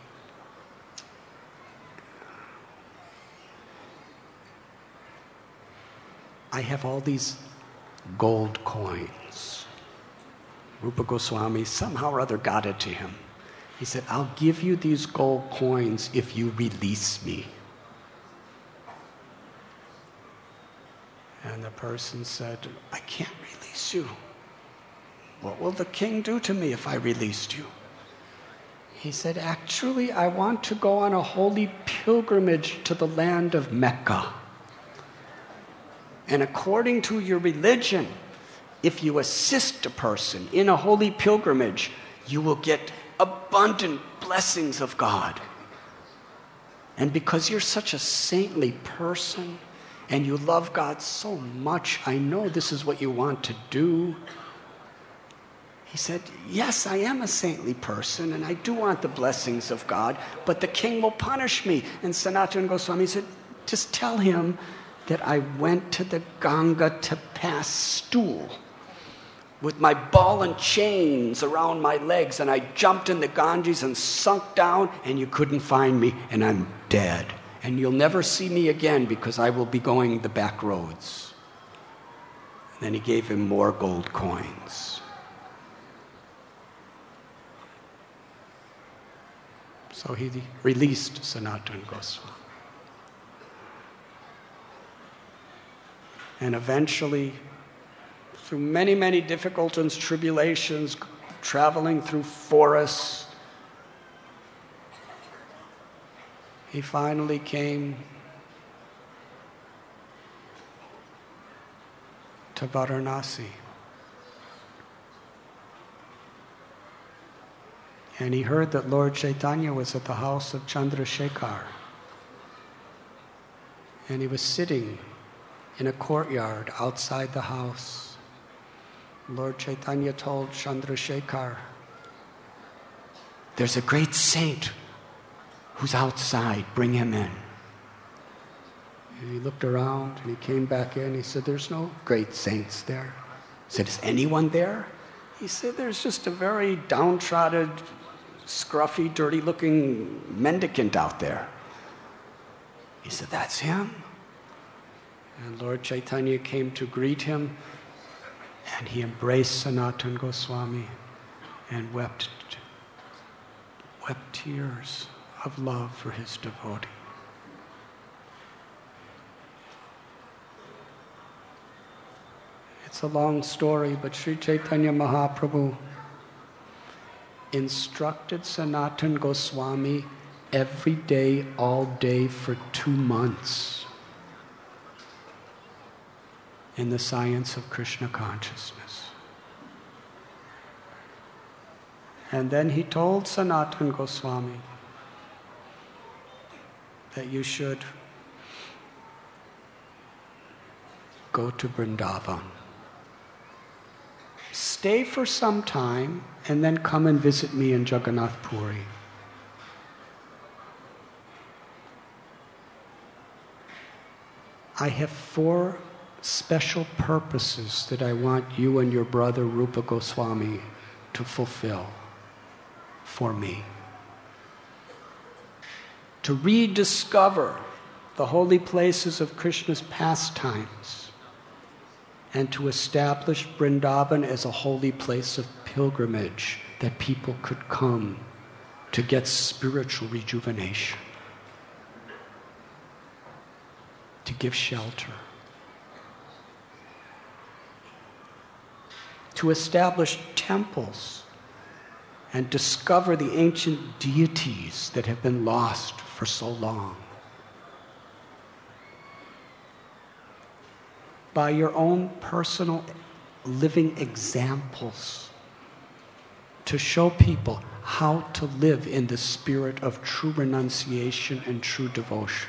I have all these gold coins. Rupa Goswami somehow or other got it to him. He said, I'll give you these gold coins if you release me. And the person said, I can't release you. What will the king do to me if I released you? He said, actually, I want to go on a holy pilgrimage to the land of Mecca. And according to your religion, if you assist a person in a holy pilgrimage, you will get abundant blessings of God. And because you're such a saintly person and you love God so much, I know this is what you want to do. He said, yes, I am a saintly person and I do want the blessings of God, but the king will punish me. And Sanatana Goswami said, just tell him that I went to the Ganga to pass stool with my ball and chains around my legs, and I jumped in the Ganges and sunk down, and you couldn't find me, and I'm dead. And you'll never see me again because I will be going the back roads. And then he gave him more gold coins. So he released Sanatana Goswami. And eventually, through many, many difficulties, tribulations, traveling through forests, he finally came to Varanasi. And he heard that Lord Chaitanya was at the house of Chandrasekhar. And he was sitting in a courtyard outside the house. Lord Chaitanya told Chandrasekhar, there's a great saint who's outside, bring him in. And he looked around and he came back in. He said, there's no great saints there. He said, is anyone there? He said, there's just a very downtrodden, scruffy, dirty-looking mendicant out there. He said, that's him? And Lord Chaitanya came to greet him, and he embraced Sanatana Goswami and wept, wept tears of love for his devotee. It's a long story, but Sri Chaitanya Mahaprabhu instructed Sanatana Goswami every day, all day, for two months in the science of Krishna consciousness. And then he told Sanatana Goswami that you should go to Vrindavan. Stay for some time and then come and visit me in Jagannath Puri. I have four special purposes that I want you and your brother Rupa Goswami to fulfill for me. To rediscover the holy places of Krishna's pastimes, and to establish Vrindavan as a holy place of pilgrimage that people could come to get spiritual rejuvenation, to give shelter, to establish temples and discover the ancient deities that have been lost for so long. By your own personal living examples, to show people how to live in the spirit of true renunciation and true devotion.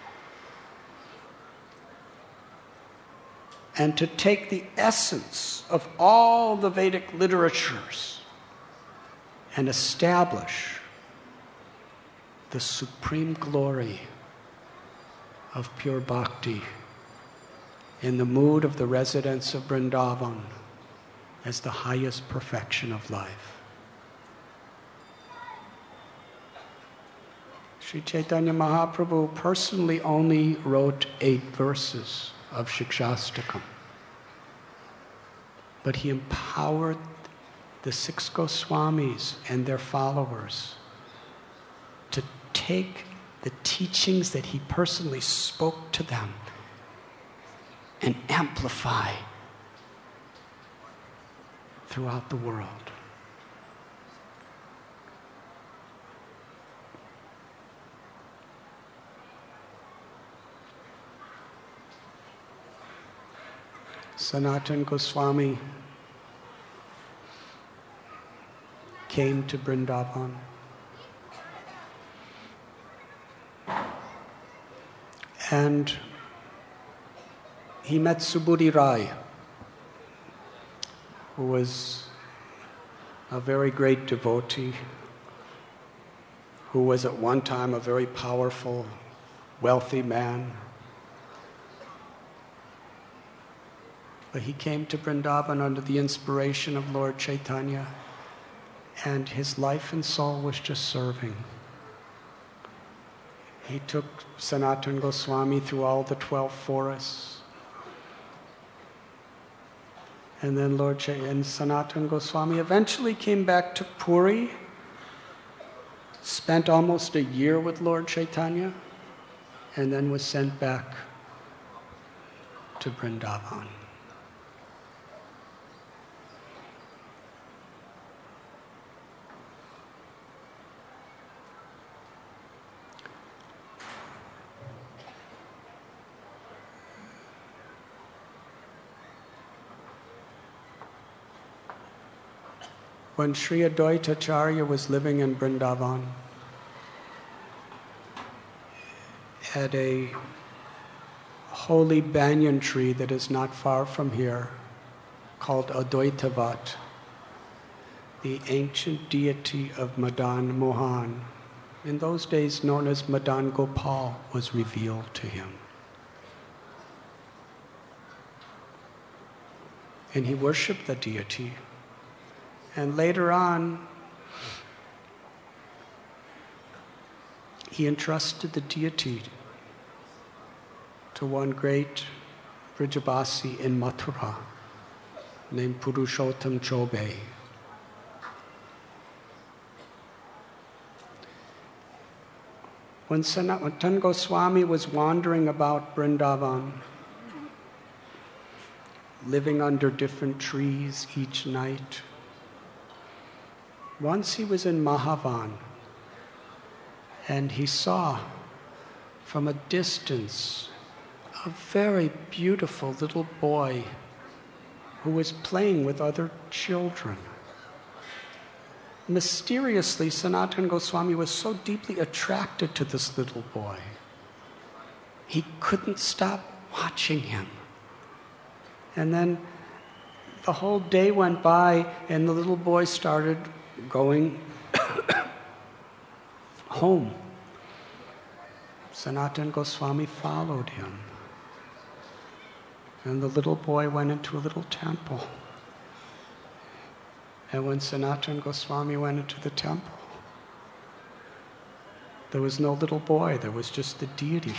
And to take the essence of all the Vedic literatures and establish the supreme glory of pure bhakti in the mood of the residents of Vrindavan as the highest perfection of life. Sri Chaitanya Mahaprabhu personally only wrote eight verses of Shikshastakam, but he empowered the six Goswamis and their followers to take the teachings that he personally spoke to them and amplify throughout the world. Sanatana Goswami came to Vrindavan. And he met Subudhi Rai, who was a very great devotee, who was at one time a very powerful, wealthy man. But he came to Vrindavan under the inspiration of Lord Chaitanya, and his life and soul was just serving. He took Sanatana Goswami through all the twelve forests. And then Lord Ch- and Sanatana Goswami eventually came back to Puri, spent almost a year with Lord Chaitanya, and then was sent back to Vrindavan. When Sri Advaita Acharya was living in Vrindavan, at a holy banyan tree that is not far from here, called Advaitavat, the ancient deity of Madan Mohan, in those days known as Madan Gopal, was revealed to him. and he worshipped the deity. And later on, he entrusted the deity to one great Vrajabasi in Mathura named Purushottam Chobe. When Sanatana Goswami was wandering about Vrindavan, living under different trees each night, once he was in Mahavan, and he saw from a distance a very beautiful little boy who was playing with other children. Mysteriously, Sanatana Goswami was so deeply attracted to this little boy. He couldn't stop watching him. And then the whole day went by, and the little boy started going home. Sanatana Goswami followed him. And the little boy went into a little temple. And when Sanatana Goswami went into the temple, there was no little boy, there was just the deity.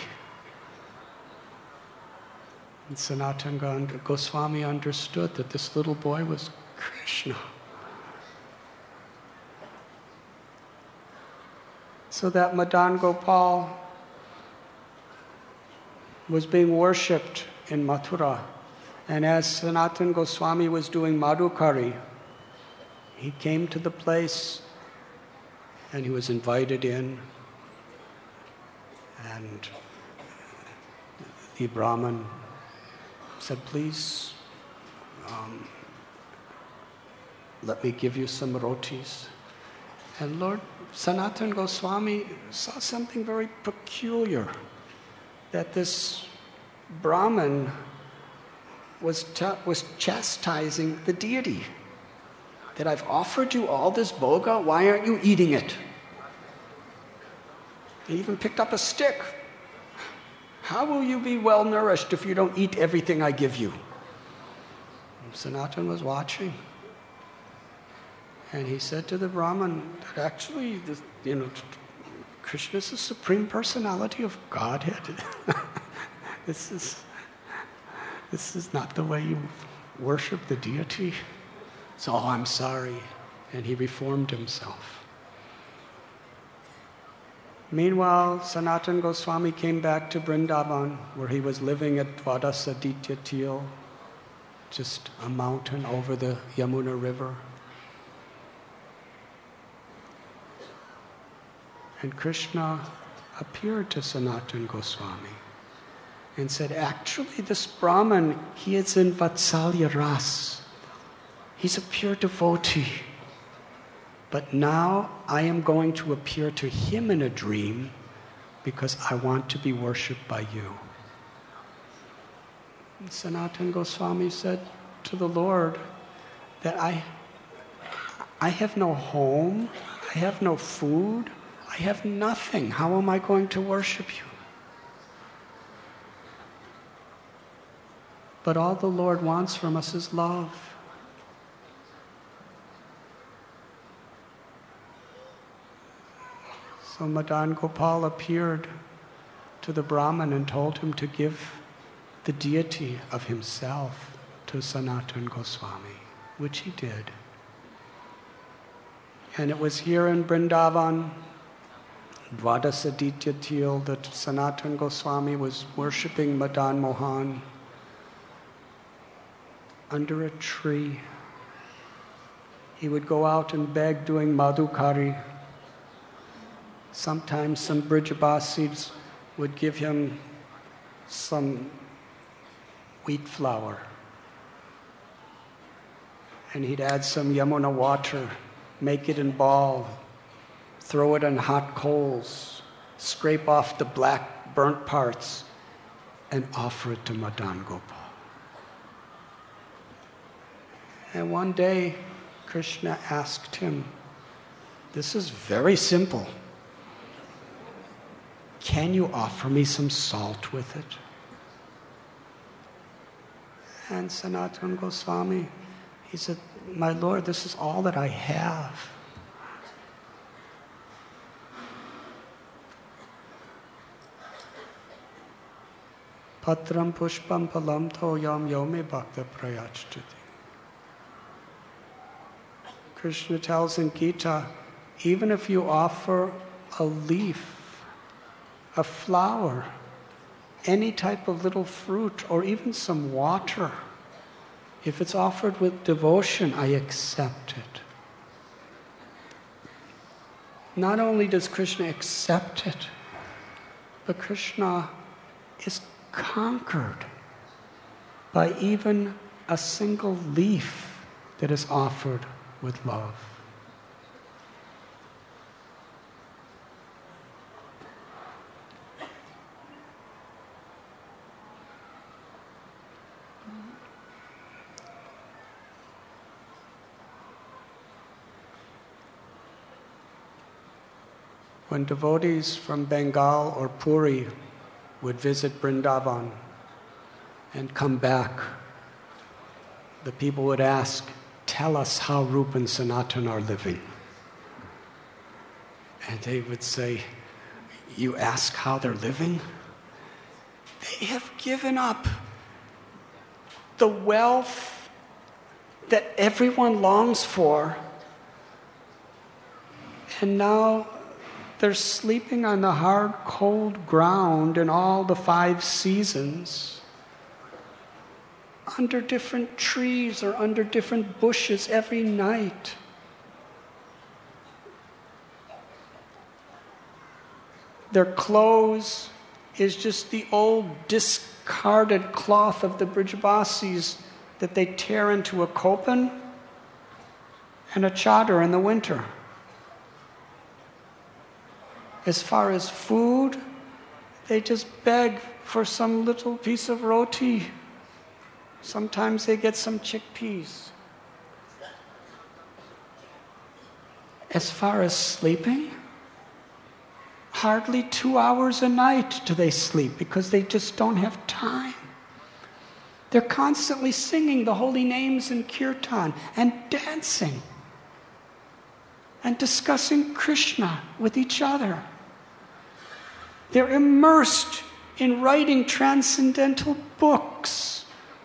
And Sanatana Goswami understood that this little boy was Krishna. So that Madan Gopal was being worshipped in Mathura. And as Sanatana Goswami was doing Madhukari, he came to the place and he was invited in, and the Brahmin said, please, um, let me give you some rotis. And Lord Sanatana Goswami saw something very peculiar, that this Brahmin was, ta- was chastising the deity. That I've offered you all this bhoga, why aren't you eating it? He even picked up a stick. How will you be well nourished if you don't eat everything I give you? And Sanatana was watching. And he said to the Brahmin that actually, this, you know, Krishna is the Supreme Personality of Godhead. this is, this is not the way you worship the deity. So, oh, I'm sorry. And he reformed himself. Meanwhile, Sanatana Goswami came back to Vrindavan, where he was living at Dvadasaditya Til, just a mountain over the Yamuna River. And Krishna appeared to Sanatana Goswami and said, actually, this Brahman, he is in Vatsalya Ras. He's a pure devotee. But now I am going to appear to him in a dream because I want to be worshipped by you. And Sanatana Goswami said to the Lord that I, I have no home, I have no food, I have nothing. How am I going to worship you? But all the Lord wants from us is love. So Madan Gopal appeared to the Brahmin and told him to give the deity of himself to Sanatana Goswami, which he did. And it was here in Vrindavan, Dvadasaditya Til, that Sanatana Goswami was worshipping Madan Mohan under a tree. He would go out and beg doing Madhukari. Sometimes some Brijabasis would give him some wheat flour. And he'd add some Yamuna water, make it in ball, throw it on hot coals, scrape off the black burnt parts, and offer it to Madan Gopal. And one day, Krishna asked him, this is very simple. Can you offer me some salt with it? And Sanatana Goswami, he said, my Lord, this is all that I have. Patram pushpam palam toyam yome bhakta prayachati. Krishna tells in Gita, even if you offer a leaf, a flower, any type of little fruit, or even some water, if it's offered with devotion, I accept it. Not only does Krishna accept it, but Krishna is conquered by even a single leaf that is offered with love. When devotees from Bengal or Puri would visit Vrindavan and come back, the people would ask, tell us how Rupa and Sanatana are living. And they would say, you ask how they're living? They have given up the wealth that everyone longs for, and now they're sleeping on the hard, cold ground in all the five seasons, under different trees or under different bushes every night. Their clothes is just the old discarded cloth of the Brijabasis that they tear into a kopan and a chadar in the winter. As far as food, they just beg for some little piece of roti. Sometimes they get some chickpeas. As far as sleeping, hardly two hours a night do they sleep because they just don't have time. They're constantly singing the holy names in kirtan and dancing and discussing Krishna with each other. They're immersed in writing transcendental books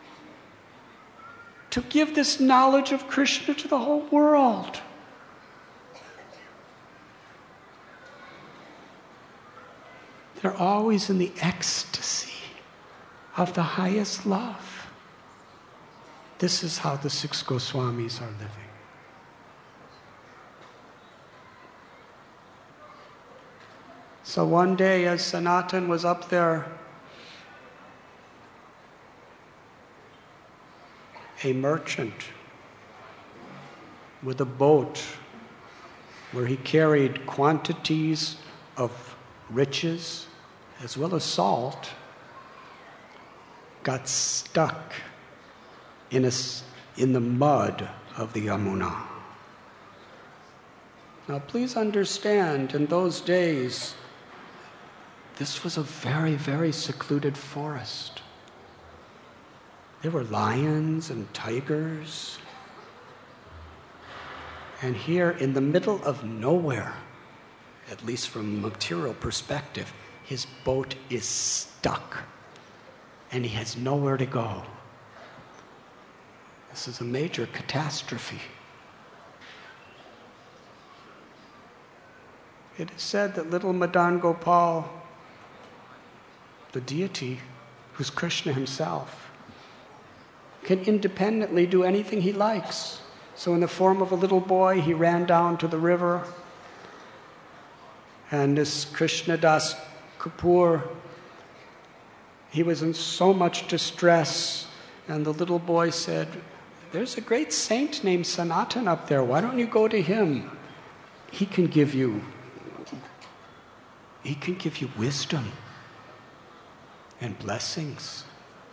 to give this knowledge of Krishna to the whole world. They're always in the ecstasy of the highest love. This is how the six Goswamis are living. So one day, as Sanatan was up there, a merchant with a boat where he carried quantities of riches as well as salt, got stuck in, a, in the mud of the Yamuna. Now please understand, in those days, this was a very, very secluded forest. There were lions and tigers. And here in the middle of nowhere, at least from a material perspective, his boat is stuck and he has nowhere to go. This is a major catastrophe. It is said that little Madan Gopal, the deity, who's Krishna himself, can independently do anything he likes. So in the form of a little boy, he ran down to the river, and this Krishna Das Kapoor, he was in so much distress, and the little boy said, there's a great saint named Sanatan up there, why don't you go to him? He can give you, he can give you wisdom and blessings.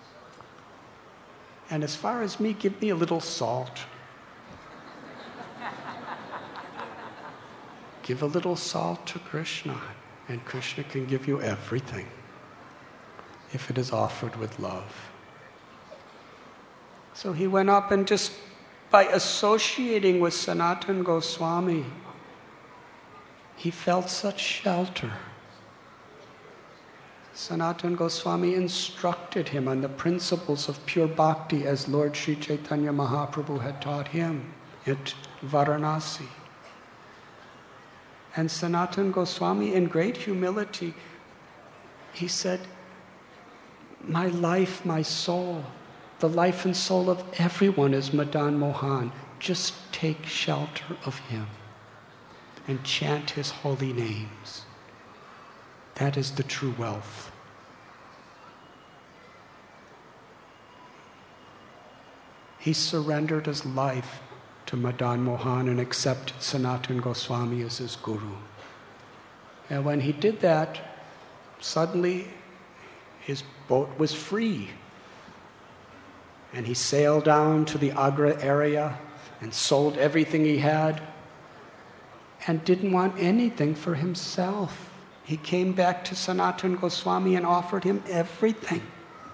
And as far as me, give me a little salt. Give a little salt to Krishna, and Krishna can give you everything if it is offered with love. So he went up, and just by associating with Sanatana Goswami, he felt such shelter. Sanatana Goswami instructed him on the principles of pure bhakti as Lord Sri Chaitanya Mahaprabhu had taught him at Varanasi. And Sanatana Goswami, in great humility, he said, my life, my soul, the life and soul of everyone is Madan Mohan. Just take shelter of him and chant his holy names. That is the true wealth. He surrendered his life to Madan Mohan and accepted Sanatana Goswami as his guru. And when he did that, suddenly his boat was free. And he sailed down to the Agra area and sold everything he had and didn't want anything for himself. He came back to Sanatana Goswami and offered him everything.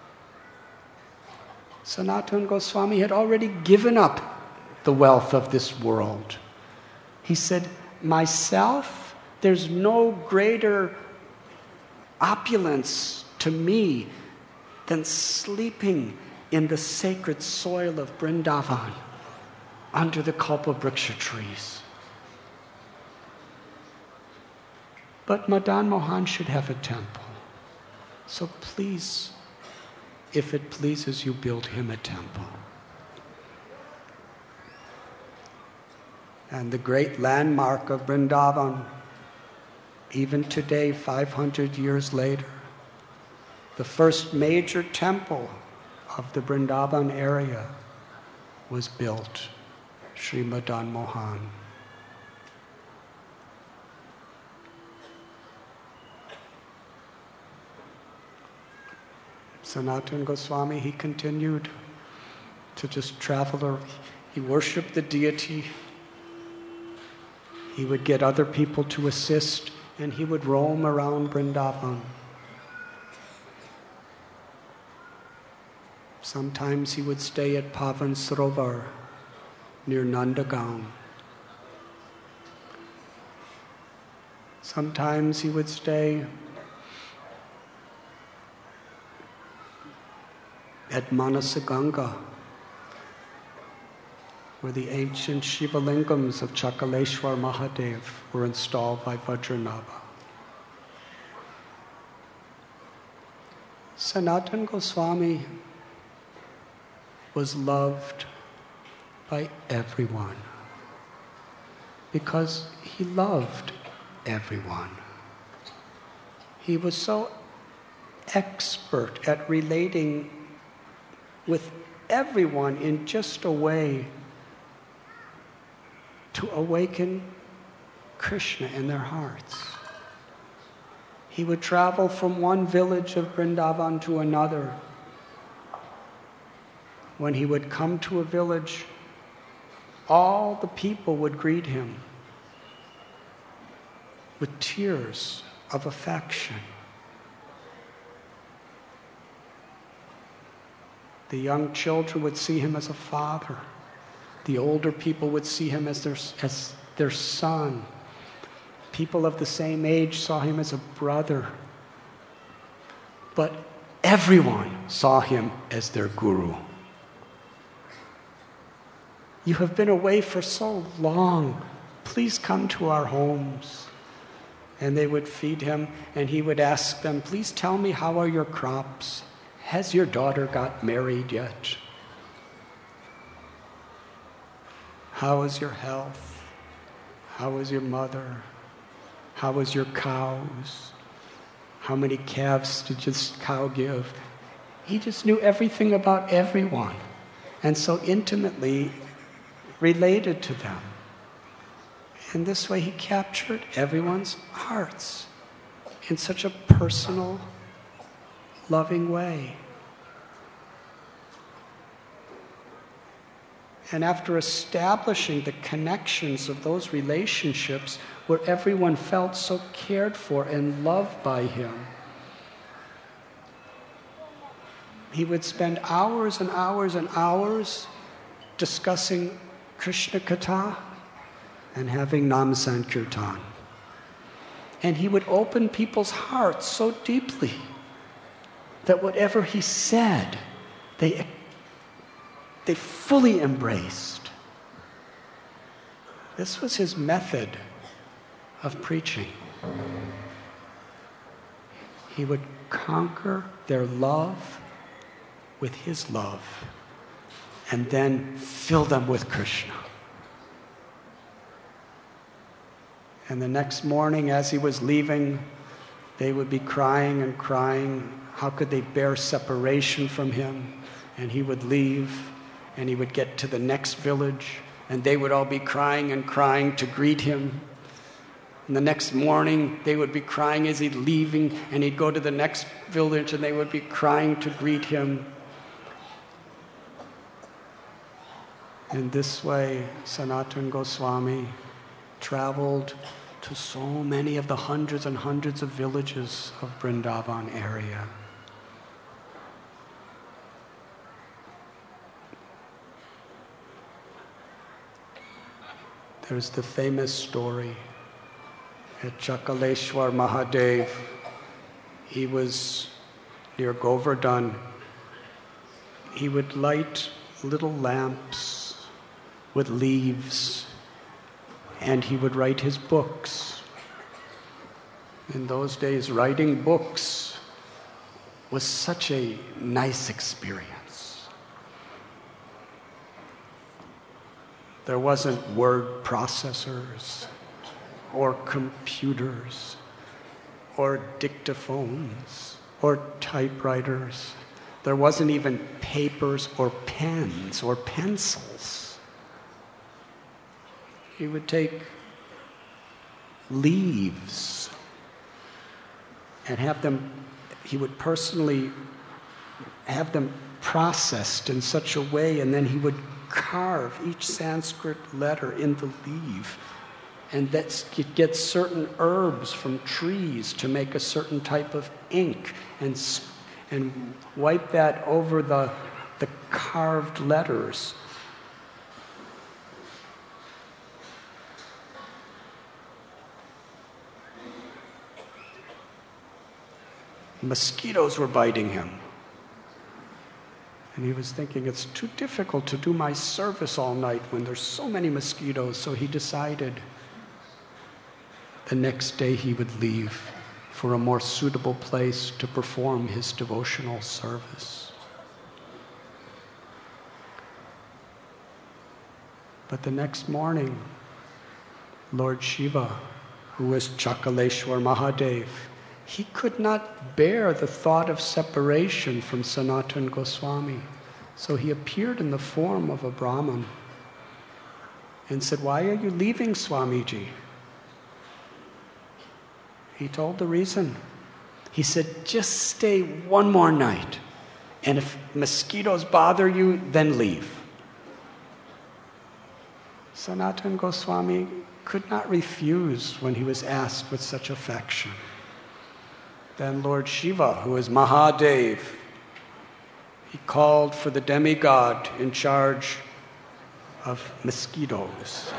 Sanatana Goswami had already given up the wealth of this world. He said, myself, there's no greater opulence to me than sleeping in the sacred soil of Vrindavan under the Kalpabriksha trees. But Madan Mohan should have a temple. So please, if it pleases you, build him a temple. And the great landmark of Vrindavan, even today, five hundred years later, the first major temple of the Vrindavan area was built, Sri Madan Mohan. Sanatana Goswami, he continued to just travel. He worshipped the deity. He would get other people to assist, and he would roam around Vrindavan. Sometimes he would stay at Pavan Sarovar near Nandagaon. Sometimes he would stay at Manasaganga, where the ancient Shivalingams of Chakaleshwar Mahadev were installed by Vajranabha. Sanatana Goswami was loved by everyone because he loved everyone. He was so expert at relating with everyone in just a way to awaken Krishna in their hearts. He would travel from one village of Vrindavan to another. When he would come to a village, all the people would greet him with tears of affection. The young children would see him as a father. The older people would see him as their, as their son. People of the same age saw him as a brother. But everyone saw him as their guru. You have been away for so long. Please come to our homes. And they would feed him, and he would ask them, please tell me, how are your crops? Has your daughter got married yet? How is your health? How is your mother? How is your cows? How many calves did this cow give? He just knew everything about everyone, and so intimately related to them. In this way, he captured everyone's hearts in such a personal, loving way. And after establishing the connections of those relationships where everyone felt so cared for and loved by him, he would spend hours and hours and hours discussing Krishna Katha and having Nam Sankirtan. And he would open people's hearts so deeply that whatever he said, they, they fully embraced. This was his method of preaching. He would conquer their love with his love and then fill them with Krishna. And the next morning, as he was leaving, they would be crying and crying. How could they bear separation from him? And he would leave, and he would get to the next village, and they would all be crying and crying to greet him. And the next morning, they would be crying as he's leaving, and he'd go to the next village, and they would be crying to greet him. In this way, Sanatana Goswami traveled to so many of the hundreds and hundreds of villages of Vrindavan area. There's the famous story at Chakaleshwar Mahadev. He was near Govardhan. He would light little lamps with leaves, and he would write his books. In those days, writing books was such a nice experience. There wasn't word processors or computers or dictaphones or typewriters. There wasn't even papers or pens or pencils. He would take leaves and have them, he would personally have them processed in such a way, and then he would carve each Sanskrit letter in the leaf. And that's, he'd get certain herbs from trees to make a certain type of ink, and, and wipe that over the, the carved letters. Mosquitoes were biting him. And he was thinking, it's too difficult to do my service all night when there's so many mosquitoes. So he decided the next day he would leave for a more suitable place to perform his devotional service. But the next morning, Lord Shiva, who was Chakaleshwar Mahadev, he could not bear the thought of separation from Sanatana Goswami. So he appeared in the form of a Brahman and said, "Why are you leaving, Swamiji?" He told the reason. He said, "Just stay one more night, and if mosquitoes bother you, then leave." Sanatana Goswami could not refuse when he was asked with such affection. Then Lord Shiva, who is Mahadev, he called for the demigod in charge of mosquitoes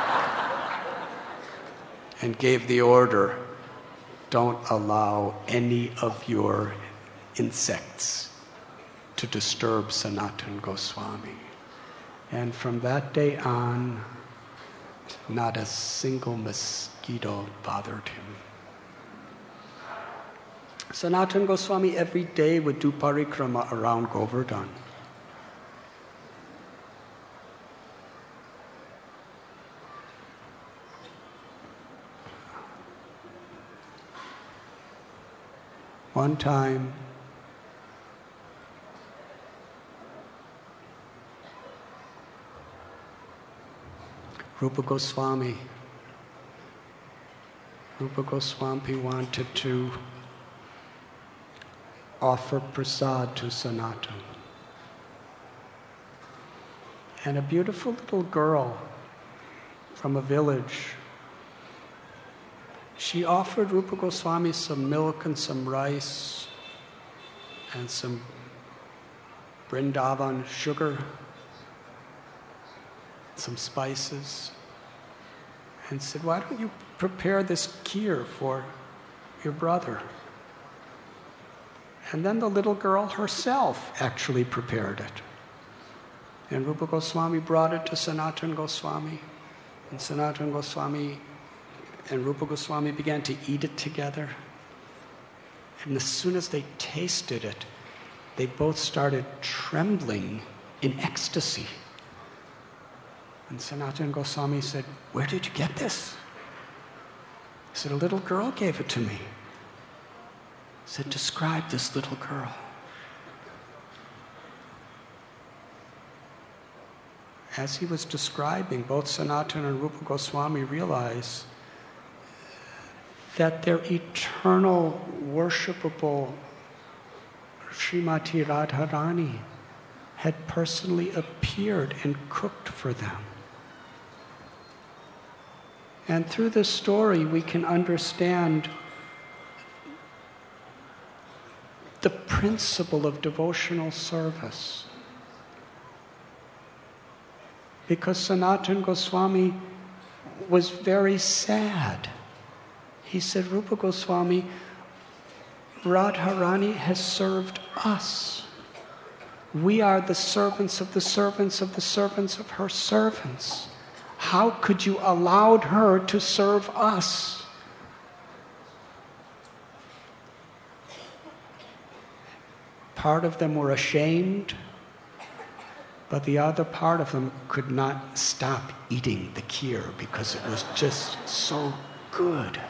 and gave the order, don't allow any of your insects to disturb Sanatana Goswami. And from that day on, not a single mosquito bothered him. Sanatana Goswami every day would do parikrama around Govardhan. One time, Rupa Goswami, Rupa Goswami wanted to offer prasad to Sanatana. And a beautiful little girl from a village, she offered Rupa Goswami some milk and some rice and some Vrindavan sugar, some spices, and said, why don't you prepare this kheer for your brother? And then the little girl herself actually prepared it. And Rupa Goswami brought it to Sanatana Goswami. And Sanatana Goswami and Rupa Goswami began to eat it together. And as soon as they tasted it, they both started trembling in ecstasy. And Sanatana Goswami said, where did you get this? He said, a little girl gave it to me. He said, describe this little girl. As he was describing, both Sanatana and Rupa Goswami realized that their eternal, worshipable Srimati Radharani had personally appeared and cooked for them. And through this story, we can understand the principle of devotional service. Because Sanatana Goswami was very sad. He said, Rupa Goswami, Radharani has served us. We are the servants of the servants of the servants of her servants. How could you allow her to serve us? Part of them were ashamed, but the other part of them could not stop eating the kheer because it was just so good.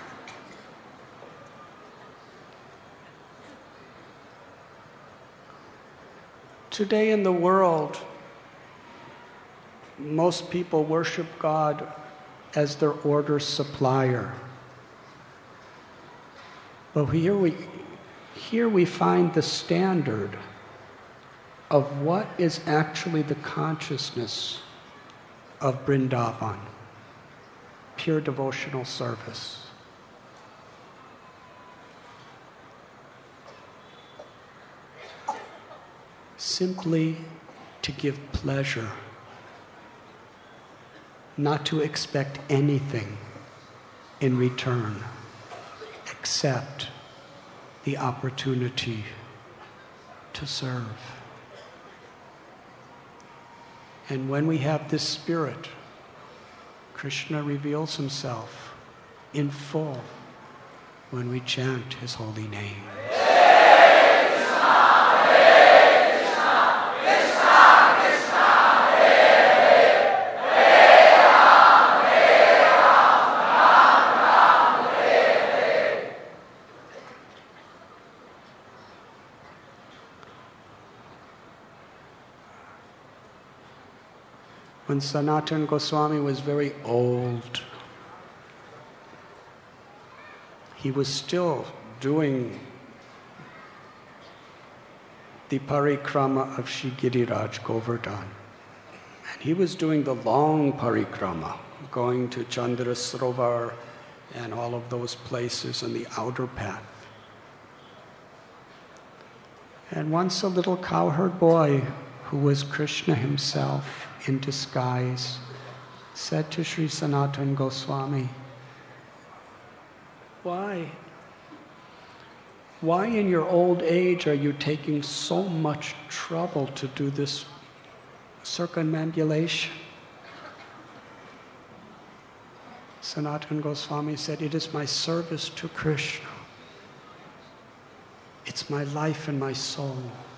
Today in the world, most people worship God as their order supplier. But here we, here we find the standard of what is actually the consciousness of Vrindavan, pure devotional service. Simply to give pleasure, not to expect anything in return except the opportunity to serve. And when we have this spirit, Krishna reveals himself in full when we chant his holy name. When Sanatana Goswami was very old, he was still doing the parikrama of Shri Giriraj Govardhan. And he was doing the long parikrama, going to Chandra Sarovar and all of those places in the outer path. And once a little cowherd boy, who was Krishna himself in disguise, said to Sri Sanatana Goswami, why? Why in your old age are you taking so much trouble to do this circumambulation? Sanatana Goswami said, it is my service to Krishna. It's my life and my soul.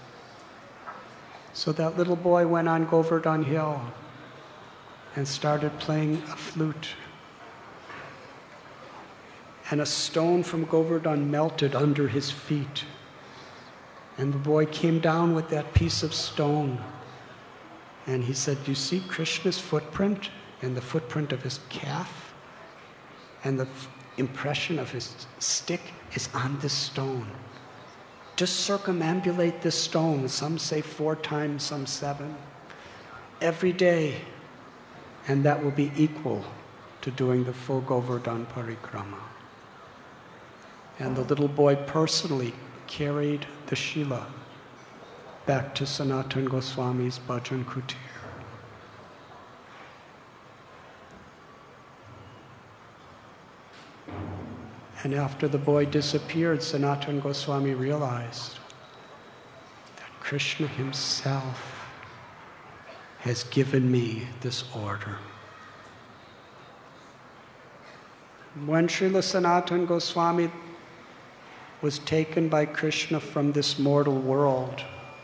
So that little boy went on Govardhan Hill and started playing a flute. And a stone from Govardhan melted under his feet. And the boy came down with that piece of stone. And he said, you see Krishna's footprint and the footprint of his calf? And the impression of his stick is on this stone. Just circumambulate this stone. Some say four times, some seven. Every day. And that will be equal to doing the full Govardhan parikrama. And the little boy personally carried the Shila back to Sanatana Goswami's Bhajan Kutir. And after the boy disappeared, Sanatana Goswami realized that Krishna himself has given me this order. When Srila Sanatana Goswami was taken by Krishna from this mortal world,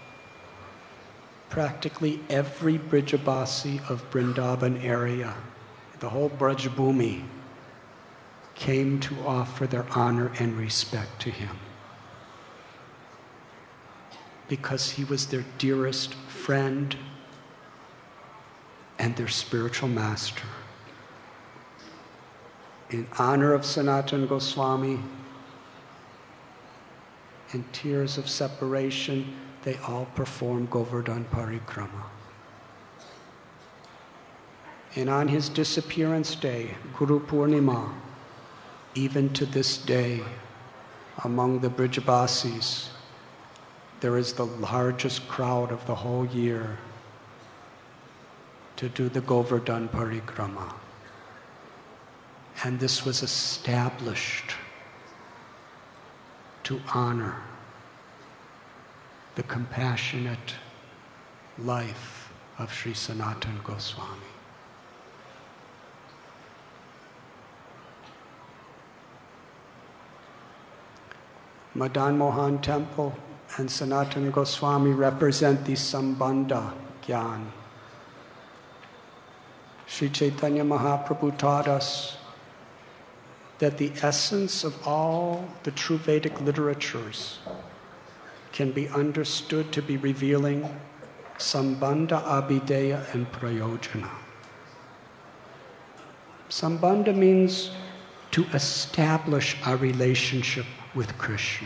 practically every Brijabasi of Vrindavan area, the whole Brajbhumi, came to offer their honor and respect to him, because he was their dearest friend and their spiritual master. In honor of Sanatana Goswami, in tears of separation, they all performed Govardhan Parikrama. And on his disappearance day, Guru Purnima, even to this day, among the Brijabasis, there is the largest crowd of the whole year to do the Govardhan Parikrama. And this was established to honor the compassionate life of Sri Sanatana Goswami. Madan Mohan Temple and Sanatana Goswami represent the Sambandha Gyan. Sri Chaitanya Mahaprabhu taught us that the essence of all the true Vedic literatures can be understood to be revealing Sambandha, Abhideya, and Prayojana. Sambandha means to establish our relationship with Krishna,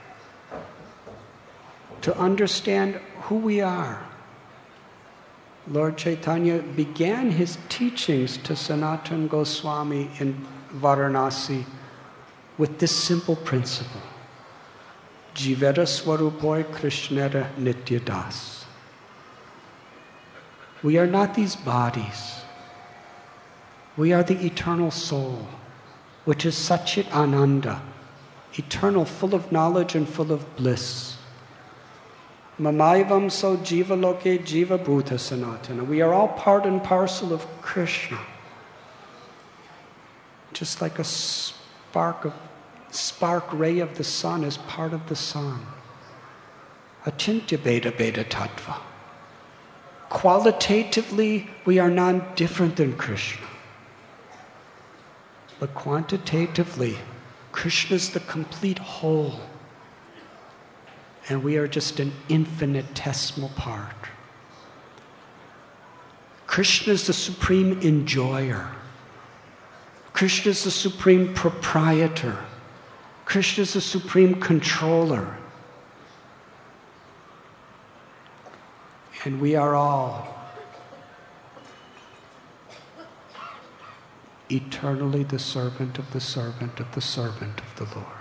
to understand who we are. Lord Chaitanya began his teachings to Sanatana Goswami in Varanasi with this simple principle: Jivera Swarupoi Krishnera Nityadas. We are not these bodies. We are the eternal soul, which is Satchit Ananda, eternal, full of knowledge and full of bliss. Mamaivam so jiva loke jiva bhuta sanatana. We are all part and parcel of Krishna. Just like a spark of spark ray of the sun is part of the sun. Achintya Beda Beda Tattva. Qualitatively, we are not different than Krishna. But quantitatively, Krishna is the complete whole. And we are just an infinitesimal part. Krishna is the supreme enjoyer. Krishna is the supreme proprietor. Krishna is the supreme controller. And we are all eternally the servant of the servant of the servant of the Lord.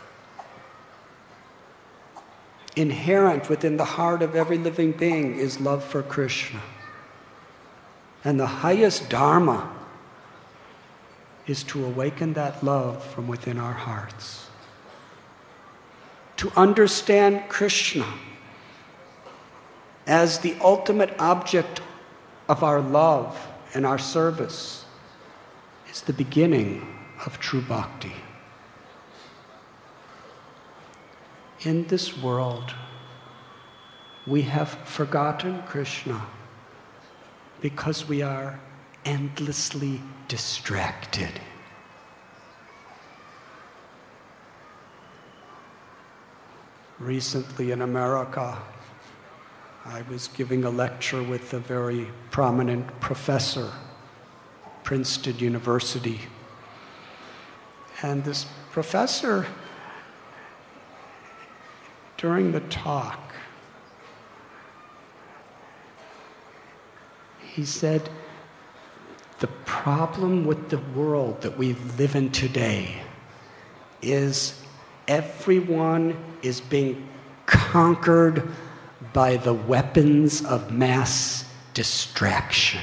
Inherent within the heart of every living being is love for Krishna. And the highest dharma is to awaken that love from within our hearts. To understand Krishna as the ultimate object of our love and our service is the beginning of true bhakti. In this world, we have forgotten Krishna because we are endlessly distracted. Recently in America, I was giving a lecture with a very prominent professor, Princeton University. And this professor, during the talk, he said, the problem with the world that we live in today is everyone is being conquered by the weapons of mass distraction.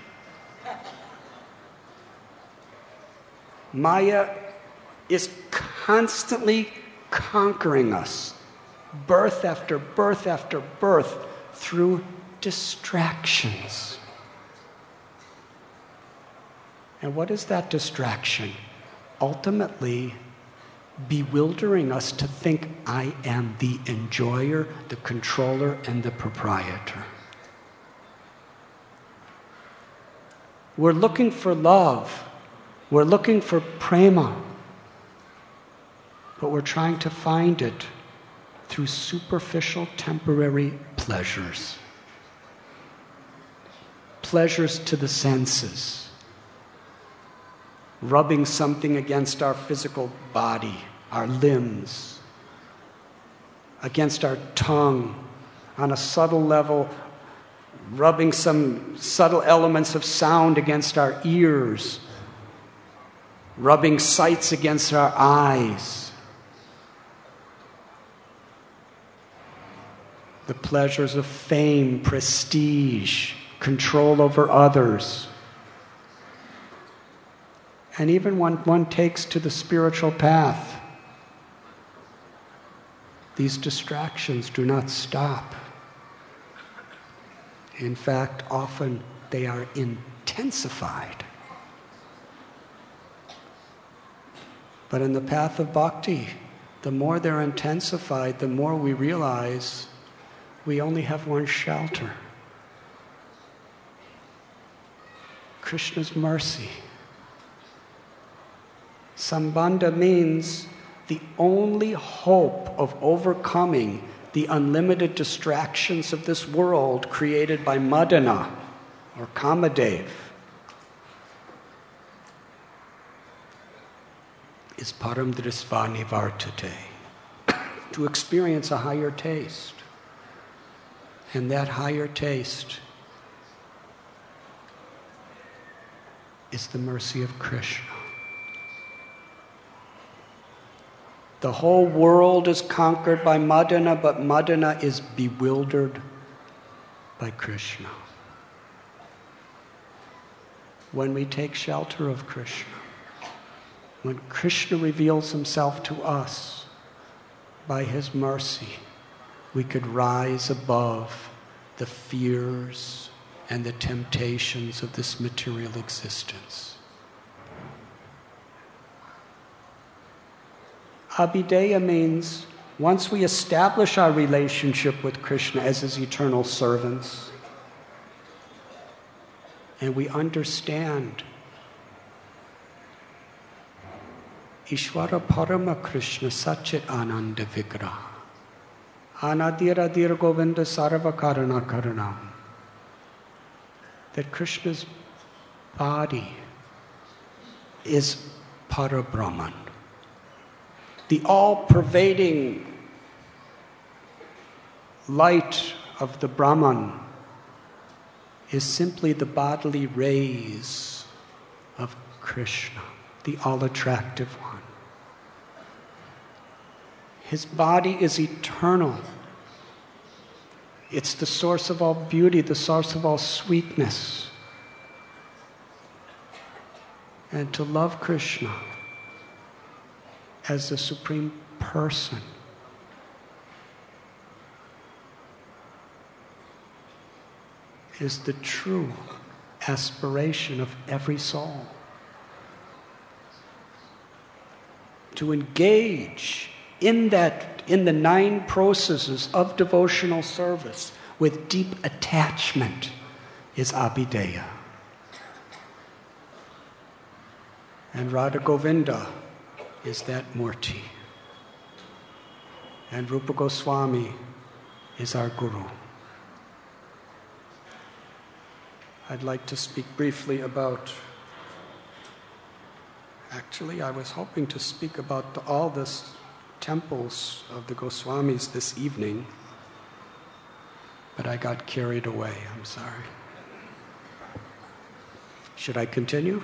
Maya is constantly conquering us, birth after birth after birth, through distractions. And what is that distraction? Ultimately, bewildering us to think I am the enjoyer, the controller, and the proprietor. We're looking for love. We're looking for prema. But we're trying to find it through superficial, temporary pleasures. Pleasures to the senses. Rubbing something against our physical body, our limbs, against our tongue, on a subtle level, rubbing some subtle elements of sound against our ears, rubbing sights against our eyes. The pleasures of fame, prestige, control over others. And even when one takes to the spiritual path, these distractions do not stop. In fact, often they are intensified. But in the path of bhakti, the more they're intensified, the more we realize we only have one shelter. Krishna's mercy. Sambandha means the only hope of overcoming the unlimited distractions of this world created by Madana or Kamadev is param drisva nivartate, to experience a higher taste. And that higher taste is the mercy of Krishna. The whole world is conquered by Madana, but Madana is bewildered by Krishna. When we take shelter of Krishna, when Krishna reveals himself to us by his mercy, we could rise above the fears and the temptations of this material existence. Abhideya means once we establish our relationship with Krishna as his eternal servants, and we understand Ishvara Parama Krishna Satchit Ananda Vigraha Anadira Dira Govinda Sarva Karana Karanam, that Krishna's body is Parabrahman, the all-pervading light of the Brahman is simply the bodily rays of Krishna, the all-attractive one. His body is eternal. It's the source of all beauty, the source of all sweetness. And to love Krishna as the Supreme Person is the true aspiration of every soul. To engage in that, in the nine processes of devotional service with deep attachment is Abhideya. And Radha Govinda is that Murti. And Rupa Goswami is our Guru. I'd like to speak briefly about, actually I was hoping to speak about the, all the temples of the Goswamis this evening, but I got carried away, I'm sorry. Should I continue?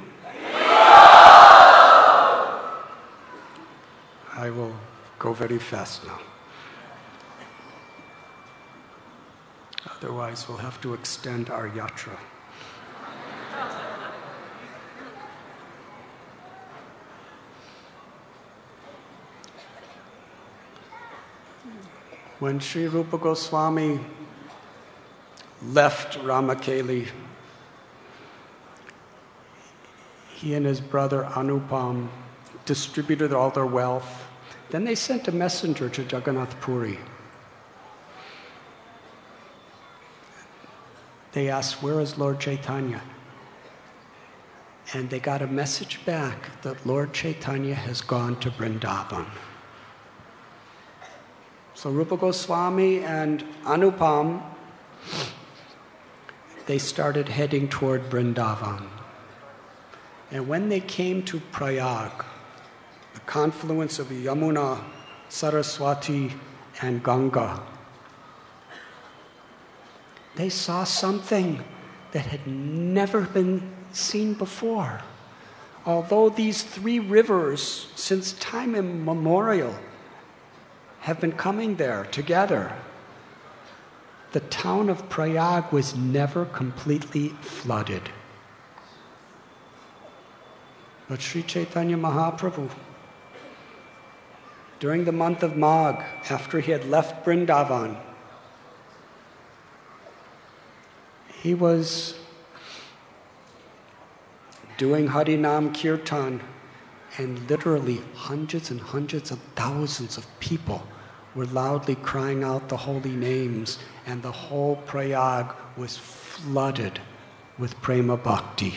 I will go very fast now. Otherwise, we'll have to extend our yatra. When Sri Rupa Goswami left Ramakeli, he and his brother Anupam distributed all their wealth. Then they sent a messenger to Jagannath Puri. They asked, "Where is Lord Chaitanya?" And they got a message back that Lord Chaitanya has gone to Vrindavan. So Rupa Goswami and Anupam, they started heading toward Vrindavan. And when they came to Prayag, the confluence of Yamuna, Saraswati, and Ganga, they saw something that had never been seen before. Although these three rivers, since time immemorial, have been coming there together, the town of Prayag was never completely flooded. But Sri Chaitanya Mahaprabhu, during the month of Magh, after he had left Vrindavan, he was doing Harinam Kirtan, and literally hundreds and hundreds of thousands of people were loudly crying out the holy names, and the whole Prayag was flooded with prema bhakti.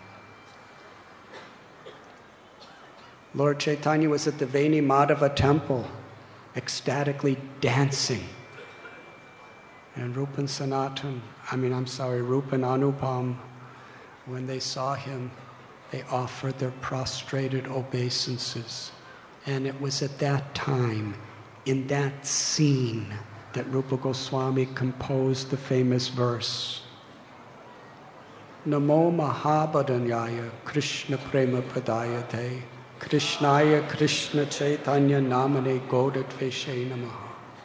Lord Chaitanya was at the Veni Madhava temple, ecstatically dancing. And Rupa and Sanatan, I mean, I'm sorry, Rupa and Anupam, when they saw him, they offered their prostrated obeisances. And it was at that time, in that scene, that Rupa Goswami composed the famous verse, Namo Mahabharanyaya Krishna Prema Pradayate Krishnaya Krishna Chaitanya Namane Godatveshe Namaha.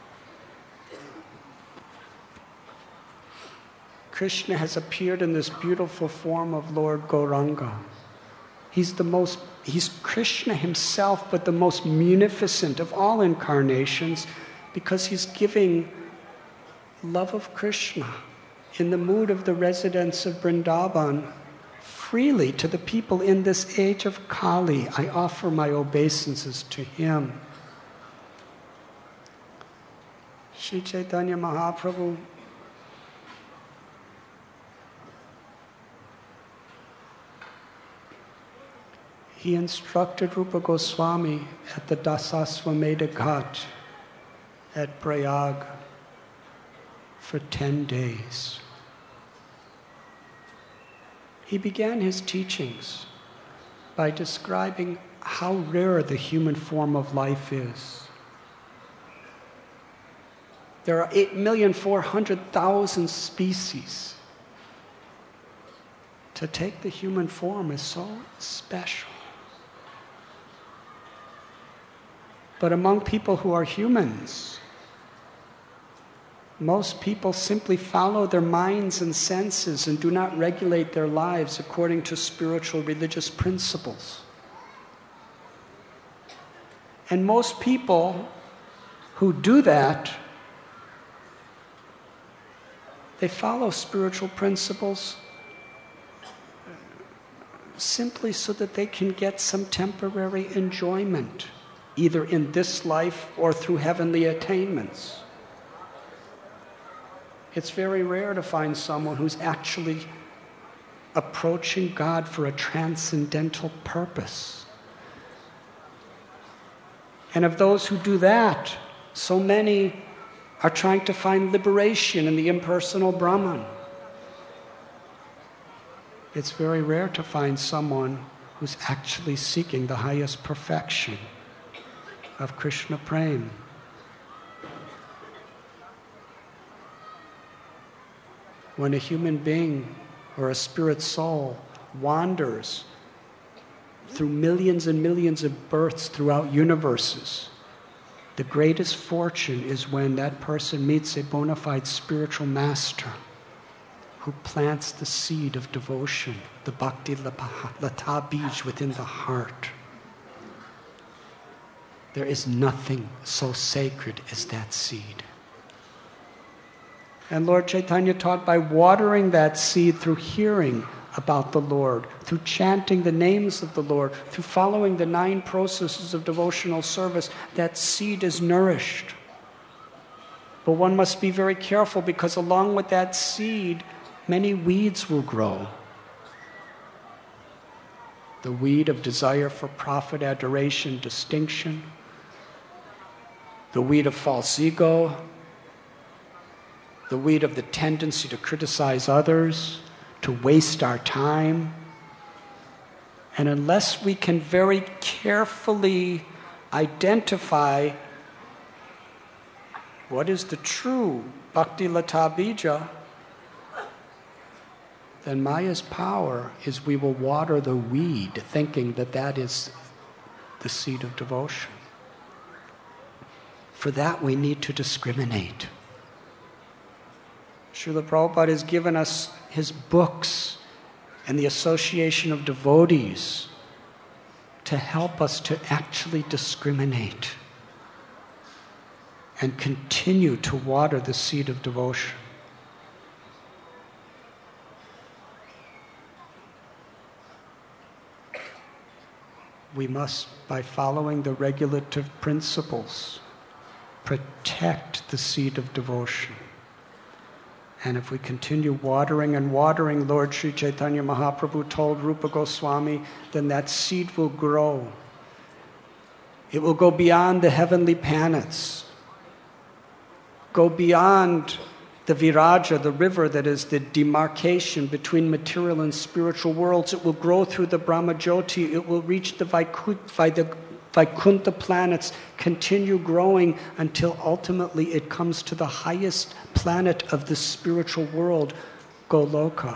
Krishna has appeared in this beautiful form of Lord Gauranga. He's the most, he's Krishna himself, but the most munificent of all incarnations, because he's giving love of Krishna in the mood of the residents of Vrindavan freely to the people in this age of Kali. I offer my obeisances to him. Sri Chaitanya Mahaprabhu, he instructed Rupa Goswami at the Dasaswamedha Ghat at Prayag for ten days. He began his teachings by describing how rare the human form of life is. There are eight million four hundred thousand species. To take the human form is so special. But among people who are humans, most people simply follow their minds and senses and do not regulate their lives according to spiritual religious principles. And most people who do that, they follow spiritual principles simply so that they can get some temporary enjoyment, either in this life or through heavenly attainments. It's very rare to find someone who's actually approaching God for a transcendental purpose. And of those who do that, so many are trying to find liberation in the impersonal Brahman. It's very rare to find someone who's actually seeking the highest perfection of Krishna Prem. When a human being or a spirit soul wanders through millions and millions of births throughout universes, The greatest fortune is when that person meets a bona fide spiritual master who plants the seed of devotion, the bhakti lata bij within the heart. There is nothing so sacred as that seed. And Lord Chaitanya taught by watering that seed through hearing about the Lord, through chanting the names of the Lord, through following the nine processes of devotional service, that seed is nourished. But one must be very careful because along with that seed, many weeds will grow. The weed of desire for profit, adoration, distinction, the weed of false ego, the weed of the tendency to criticize others, to waste our time. And unless we can very carefully identify what is the true bhakti lata bija, then Maya's power is we will water the weed thinking that that is the seed of devotion. For that we need to discriminate. Srila Prabhupada has given us his books and the association of devotees to help us to actually discriminate and continue to water the seed of devotion. We must, by following the regulative principles, protect the seed of devotion. And if we continue watering and watering, Lord Sri Chaitanya Mahaprabhu told Rupa Goswami, then that seed will grow. It will go beyond the heavenly planets, go beyond the Viraja, the river that is the demarcation between material and spiritual worlds. It will grow through the Brahmajyoti. It will reach the Vaikuntha, Vaikuntha planets, continue growing until ultimately it comes to the highest planet of the spiritual world, Goloka.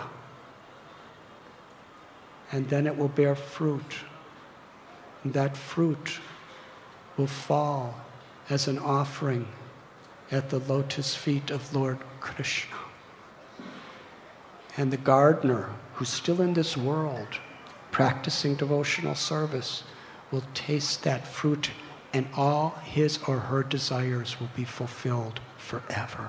And then it will bear fruit. And that fruit will fall as an offering at the lotus feet of Lord Krishna. And the gardener, who's still in this world, practicing devotional service, will taste that fruit and all his or her desires will be fulfilled forever.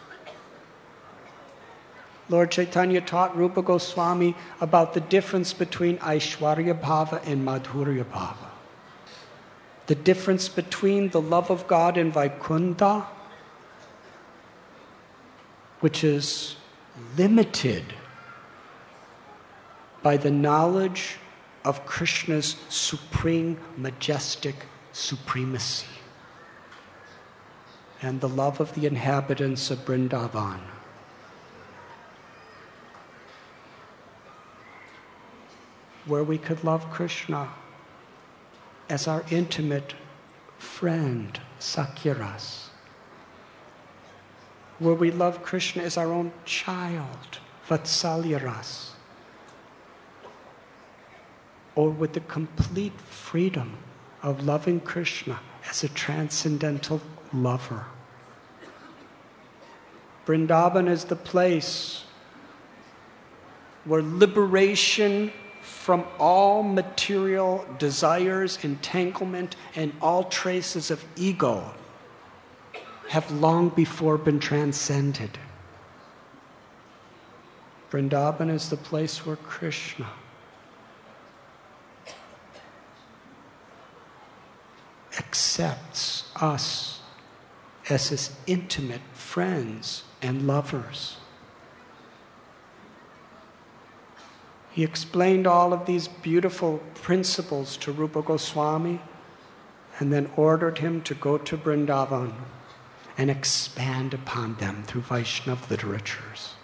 Lord Chaitanya taught Rupa Goswami about the difference between Aishwarya Bhava and Madhurya Bhava. The difference between the love of God in Vaikuntha, which is limited by the knowledge of Krishna's supreme, majestic supremacy, and the love of the inhabitants of Vrindavan. Where we could love Krishna as our intimate friend, Sakyaras. Where we love Krishna as our own child, Vatsalyaras. Or with the complete freedom of loving Krishna as a transcendental lover. Vrindavan is the place where liberation from all material desires, entanglement, and all traces of ego have long before been transcended. Vrindavan is the place where Krishna accepts us as his intimate friends and lovers. He explained all of these beautiful principles to Rupa Goswami and then ordered him to go to Vrindavan and expand upon them through Vaishnava literatures.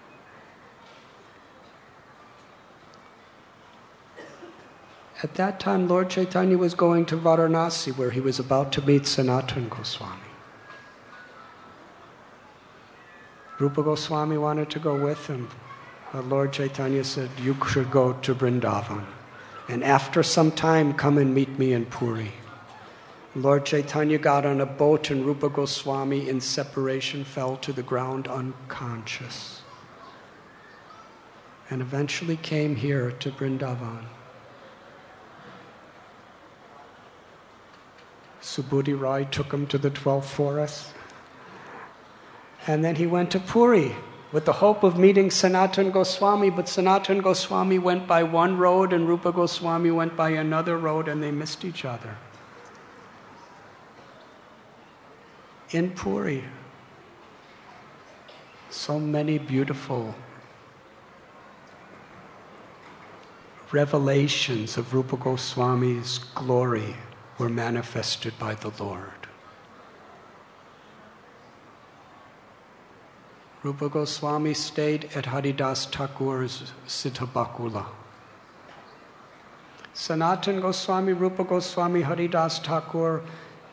At that time, Lord Chaitanya was going to Varanasi, where he was about to meet Sanatana Goswami. Rupa Goswami wanted to go with him, but Lord Chaitanya said, you should go to Vrindavan, and after some time come and meet me in Puri. Lord Chaitanya got on a boat and Rupa Goswami in separation fell to the ground unconscious. And eventually came here to Vrindavan. Subhuti Rai took him to the twelve forests. And then he went to Puri with the hope of meeting Sanatan Goswami, but Sanatan Goswami went by one road and Rupa Goswami went by another road, and they missed each other. In Puri, so many beautiful revelations of Rupa Goswami's glory were manifested by the Lord. Rupa Goswami stayed at Haridas Thakur's Siddha Bakula. Sanatan Goswami, Rupa Goswami, Haridas Thakur,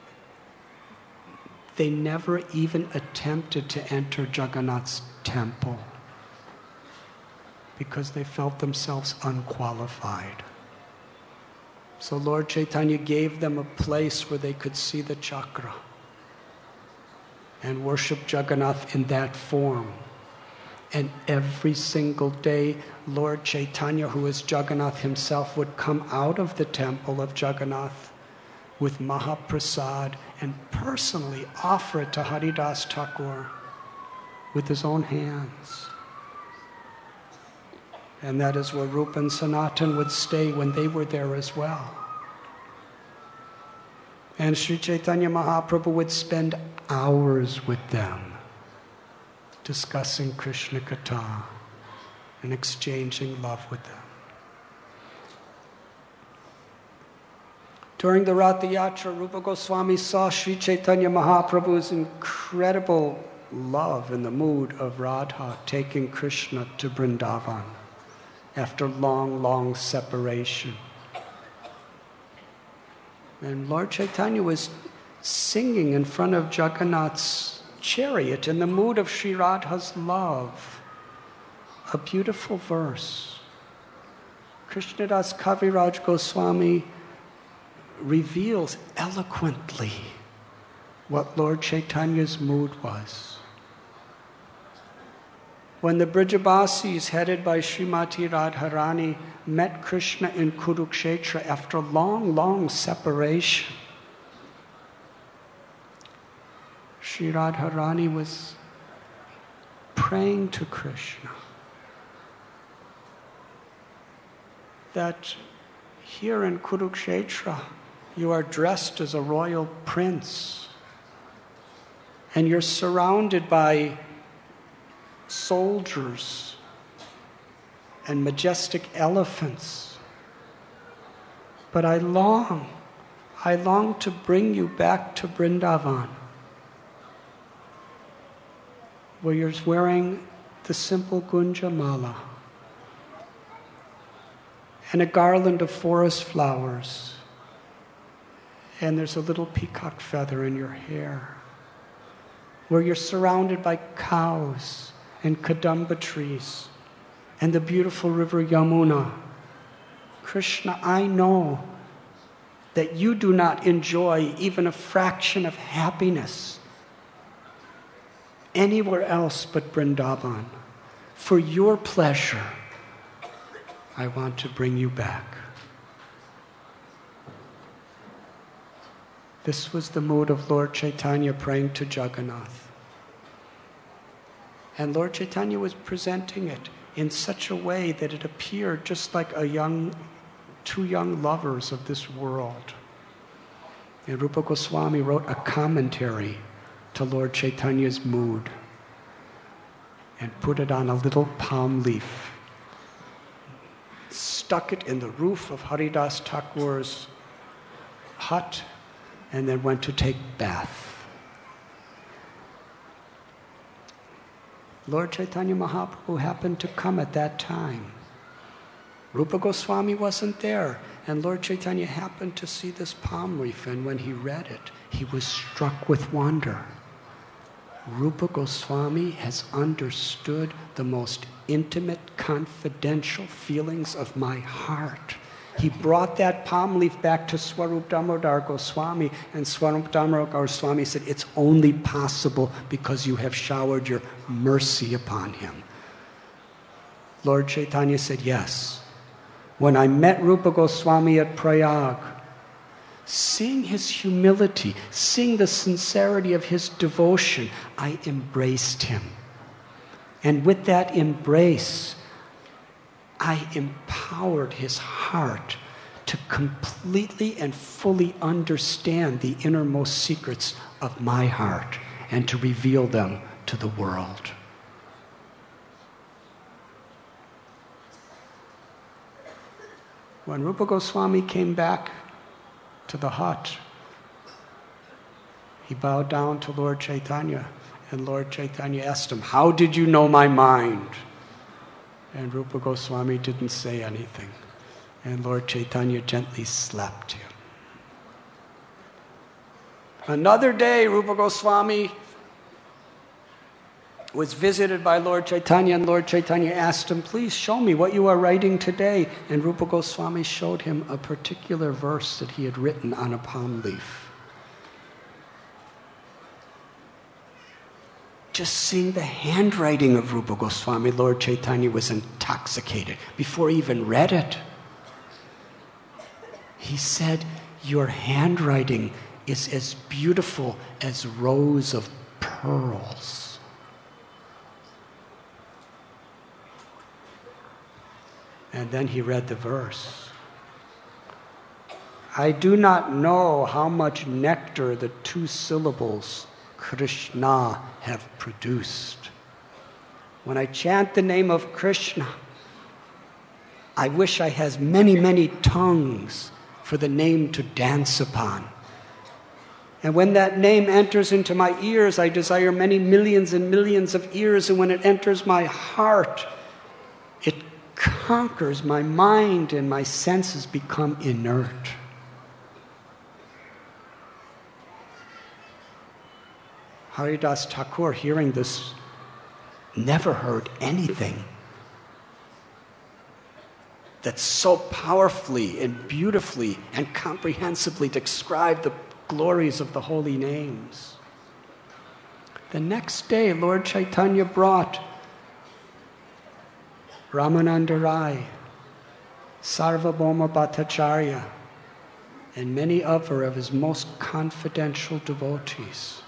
they never even attempted to enter Jagannath's temple because they felt themselves unqualified. So Lord Chaitanya gave them a place where they could see the chakra and worship Jagannath in that form. And every single day, Lord Chaitanya, who is Jagannath himself, would come out of the temple of Jagannath with Mahaprasad and personally offer it to Haridas Thakur with his own hands. And that is where Rupa and Sanatan would stay when they were there as well. And Sri Chaitanya Mahaprabhu would spend hours with them discussing Krishna Katha and exchanging love with them. During the Ratha Yatra, Rupa Goswami saw Sri Chaitanya Mahaprabhu's incredible love in the mood of Radha taking Krishna to Vrindavan after long, long separation. And Lord Chaitanya was singing in front of Jagannath's chariot in the mood of Sri Radha's love. A beautiful verse. Krishnadas Kaviraj Goswami reveals eloquently what Lord Chaitanya's mood was. When the Brijabasis, headed by Srimati Radharani, met Krishna in Kurukshetra after long, long separation, Sri Radharani was praying to Krishna that here in Kurukshetra, you are dressed as a royal prince, and you're surrounded by soldiers and majestic elephants. But I long, I long to bring you back to Vrindavan, where you're wearing the simple Gunja Mala and a garland of forest flowers, and there's a little peacock feather in your hair, where you're surrounded by cows and kadamba trees and the beautiful river Yamuna. Krishna, I know that you do not enjoy even a fraction of happiness anywhere else but Vrindavan. For your pleasure, I want to bring you back. This was the mood of Lord Chaitanya praying to Jagannath. And Lord Chaitanya was presenting it in such a way that it appeared just like a young, two young lovers of this world. And Rupa Goswami wrote a commentary to Lord Chaitanya's mood and put it on a little palm leaf, stuck it in the roof of Haridas Thakur's hut, and then went to take bath. Lord Chaitanya Mahaprabhu happened to come at that time. Rupa Goswami wasn't there, and Lord Chaitanya happened to see this palm leaf, and when he read it, he was struck with wonder. Rupa Goswami has understood the most intimate, confidential feelings of my heart, He brought that palm leaf back to Swarup Damodar Goswami, and Swarup Damodar Goswami said, it's only possible because you have showered your mercy upon him. Lord Chaitanya said, yes. When I met Rupa Goswami at Prayag, seeing his humility, seeing the sincerity of his devotion, I embraced him. And with that embrace, I empowered his heart to completely and fully understand the innermost secrets of my heart and to reveal them to the world. When Rupa Goswami came back to the hut, he bowed down to Lord Chaitanya, and Lord Chaitanya asked him, how did you know my mind? And Rupa Goswami didn't say anything. And Lord Chaitanya gently slapped him. Another day, Rupa Goswami was visited by Lord Chaitanya, and Lord Chaitanya asked him, please show me what you are writing today. And Rupa Goswami showed him a particular verse that he had written on a palm leaf. Just seeing the handwriting of Rupa Goswami, Lord Chaitanya was intoxicated before he even read it. He said, your handwriting is as beautiful as rows of pearls. And then he read the verse. I do not know how much nectar the two syllables Krishna have produced. When I chant the name of Krishna, I wish I had many, many tongues for the name to dance upon. And when that name enters into my ears, I desire many millions and millions of ears. And when it enters my heart, it conquers my mind and my senses become inert. Haridas Thakur, hearing this, never heard anything that so powerfully and beautifully and comprehensively described the glories of the holy names. The next day, Lord Chaitanya brought Ramananda Rai, Sarvabhauma Bhattacharya, and many other of his most confidential devotees.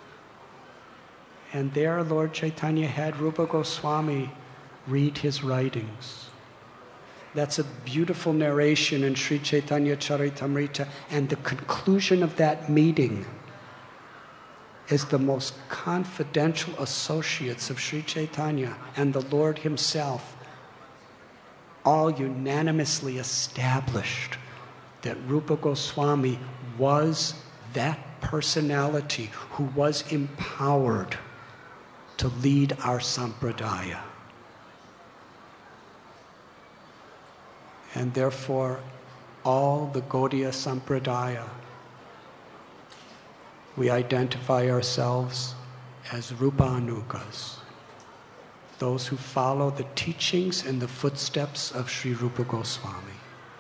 And there Lord Chaitanya had Rupa Goswami read his writings. That's a beautiful narration in Sri Chaitanya Charitamrita. And the conclusion of that meeting is the most confidential associates of Sri Chaitanya and the Lord himself all unanimously established that Rupa Goswami was that personality who was empowered to lead our sampradaya. And therefore, all the Gaudiya Sampradaya, we identify ourselves as Rupanugas, those who follow the teachings and the footsteps of Sri Rupa Goswami.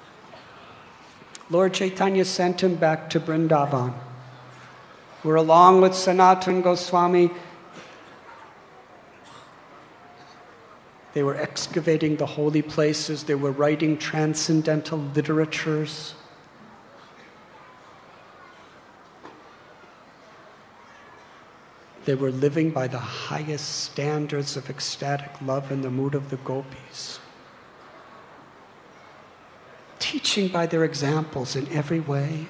Lord Chaitanya sent him back to Vrindavan, where along with Sanatana Goswami, they were excavating the holy places. They were writing transcendental literatures. They were living by the highest standards of ecstatic love in the mood of the gopis. Teaching by their examples in every way.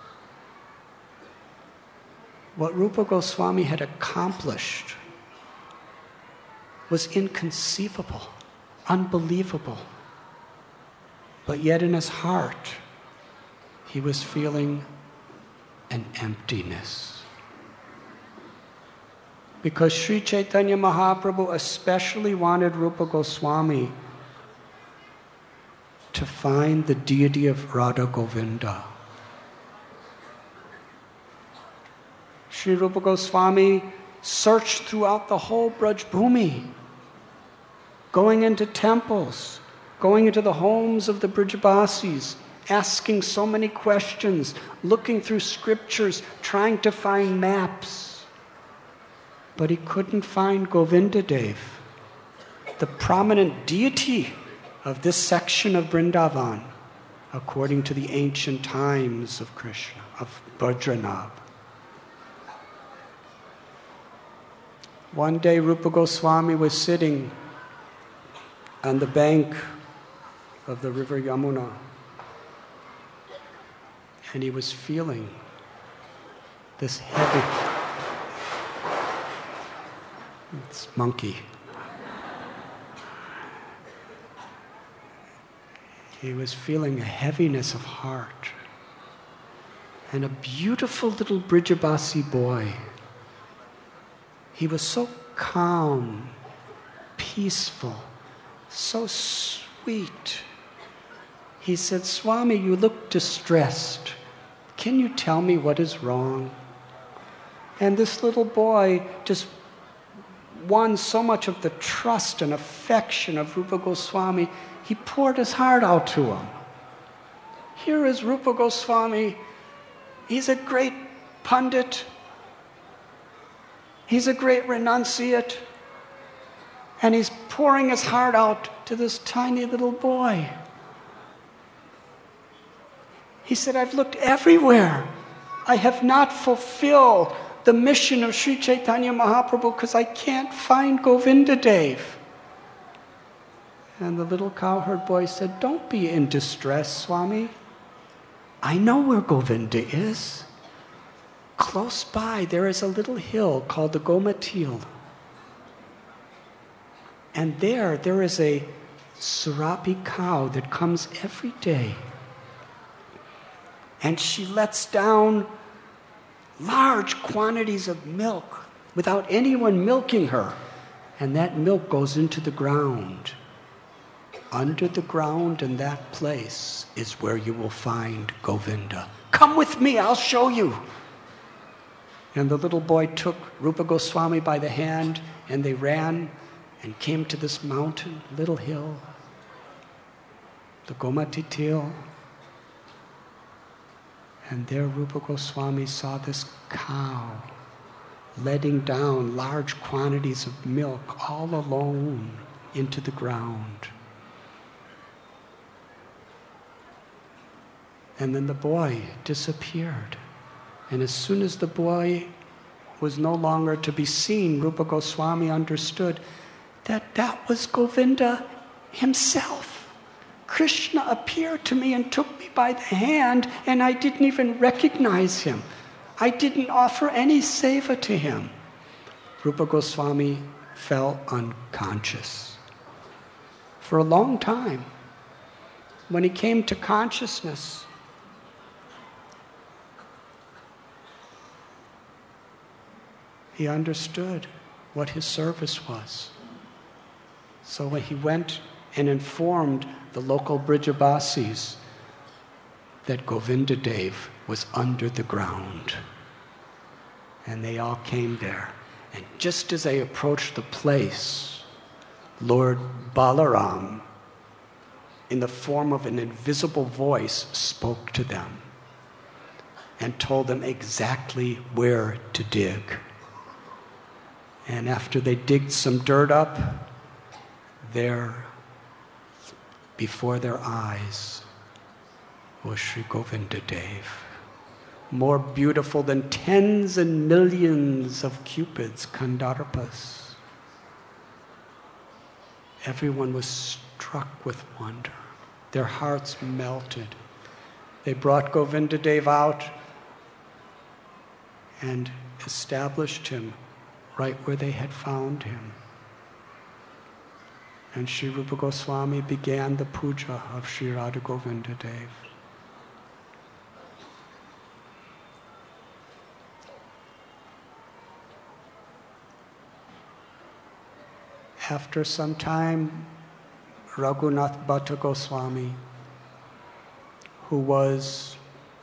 What Rupa Goswami had accomplished was inconceivable, unbelievable. But yet in his heart, he was feeling an emptiness. Because Sri Chaitanya Mahaprabhu especially wanted Rupa Goswami to find the deity of Radha Govinda. Sri Rupa Goswami searched throughout the whole Braj Bhumi, going into temples, going into the homes of the Brijabasis, asking so many questions, looking through scriptures, trying to find maps. But he couldn't find Govindadev, the prominent deity of this section of Vrindavan, according to the ancient times of Krishna, of Bajranab. One day Rupa Goswami was sitting on the bank of the river Yamuna, and he was feeling this heavy, it's monkey. He was feeling a heaviness of heart. And a beautiful little Brijabasi boy, he was so calm, peaceful, so sweet. He said, "Swami, you look distressed. Can you tell me what is wrong?" And this little boy just won so much of the trust and affection of Rupa Goswami, he poured his heart out to him. Here is Rupa Goswami. He's a great pundit. He's a great renunciate. And he's pouring his heart out to this tiny little boy. He said, "I've looked everywhere. I have not fulfilled the mission of Sri Chaitanya Mahaprabhu because I can't find Govindadev." And the little cowherd boy said, "Don't be in distress, Swami. I know where Govinda is. Close by, there is a little hill called the Gomatil. And there, there is a Surapi cow that comes every day. And she lets down large quantities of milk without anyone milking her. And that milk goes into the ground. Under the ground in that place is where you will find Govinda. Come with me, I'll show you." And the little boy took Rupa Goswami by the hand, and they ran and came to this mountain, little hill, the Gomatitil. And there Rupa Goswami saw this cow letting down large quantities of milk all alone into the ground. And then the boy disappeared. And as soon as the boy was no longer to be seen, Rupa Goswami understood that that was Govinda himself. Krishna appeared to me and took me by the hand, and I didn't even recognize him. I didn't offer any seva to him. Rupa Goswami fell unconscious. For a long time, when he came to consciousness, he understood what his service was. So when he went and informed the local Brijabasis that Govindadev was under the ground, and they all came there. And just as they approached the place, Lord Balaram, in the form of an invisible voice, spoke to them and told them exactly where to dig. And after they digged some dirt up, there, before their eyes, was Sri Govindadev, more beautiful than tens and millions of cupids, Kandarpas. Everyone was struck with wonder. Their hearts melted. They brought Govindadev out and established him right where they had found him. And Sri Rupa Goswami began the puja of Sri Radha Govindadev. After some time, Raghunath Bhatta Goswami, who was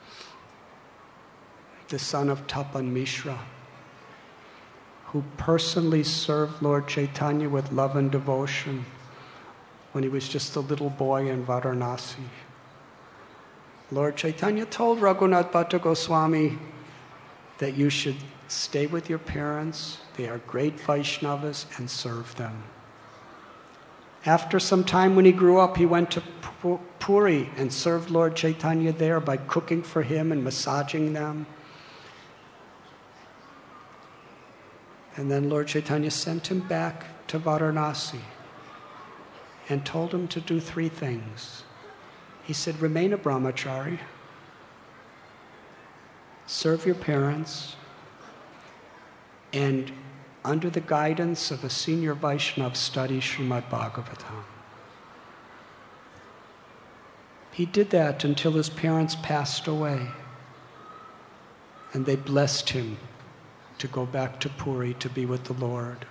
the son of Tapan Mishra, who personally served Lord Chaitanya with love and devotion when he was just a little boy in Varanasi. Lord Chaitanya told Raghunath Bhatta Goswami that you should stay with your parents. They are great Vaishnavas, and serve them. After some time when he grew up, he went to Puri and served Lord Chaitanya there by cooking for him and massaging them. And then Lord Chaitanya sent him back to Varanasi and told him to do three things. He said, remain a brahmachari, serve your parents, and under the guidance of a senior Vaishnava, study Srimad Bhagavatam. He did that until his parents passed away, and they blessed him to go back to Puri to be with the Lord.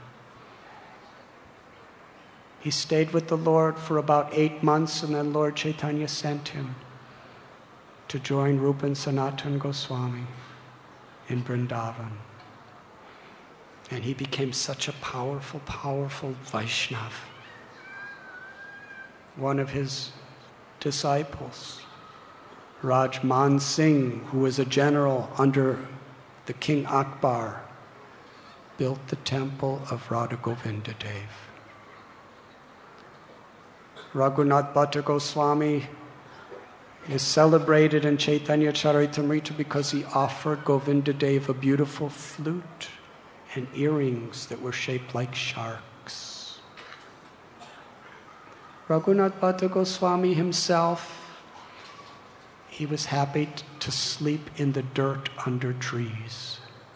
He stayed with the Lord for about eight months, and then Lord Chaitanya sent him to join Rupa and Sanatana Goswami in Vrindavan. And he became such a powerful, powerful Vaishnava. One of his disciples, Raj Man Singh, who was a general under the King Akbar, built the temple of Radha Govinda Dev. Raghunath Bhatta Goswami is celebrated in Chaitanya Charitamrita because he offered Govinda Dev a beautiful flute and earrings that were shaped like sharks. Raghunath Bhatta Goswami himself, he was happy t- to sleep in the dirt under trees.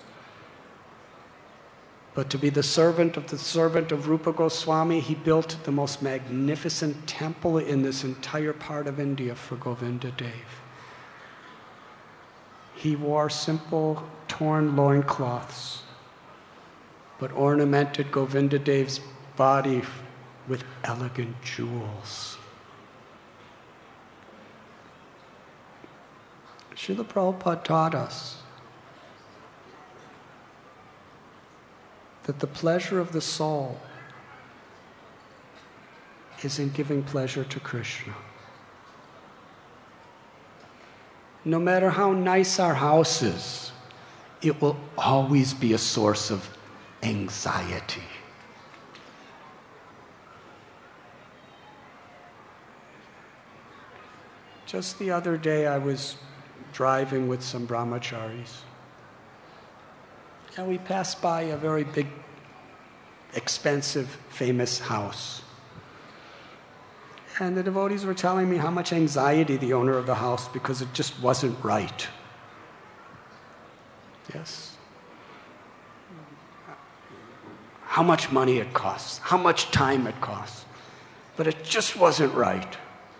But to be the servant of the servant of Rupa Goswami, he built the most magnificent temple in this entire part of India for Govinda Dev. He wore simple torn loincloths, but ornamented Govinda Dev's body with elegant jewels. Srila Prabhupada taught us that the pleasure of the soul is in giving pleasure to Krishna. No matter how nice our house is, it will always be a source of anxiety. Just the other day, I was driving with some brahmacharis, and we passed by a very big, expensive, famous house. And the devotees were telling me how much anxiety the owner of the house, because it just wasn't right. Yes. How much money it costs, how much time it costs, but it just wasn't right.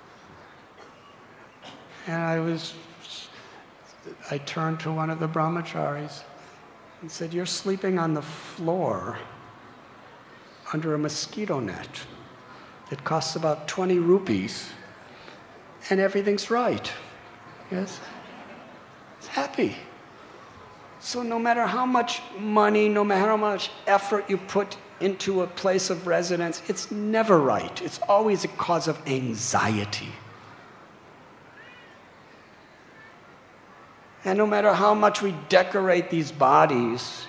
And I was, I turned to one of the brahmacharis and said, you're sleeping on the floor under a mosquito net. It costs about twenty rupees, and everything's right. Yes? It's happy. So no matter how much money, no matter how much effort you put into a place of residence, it's never right. It's always a cause of anxiety. And no matter how much we decorate these bodies,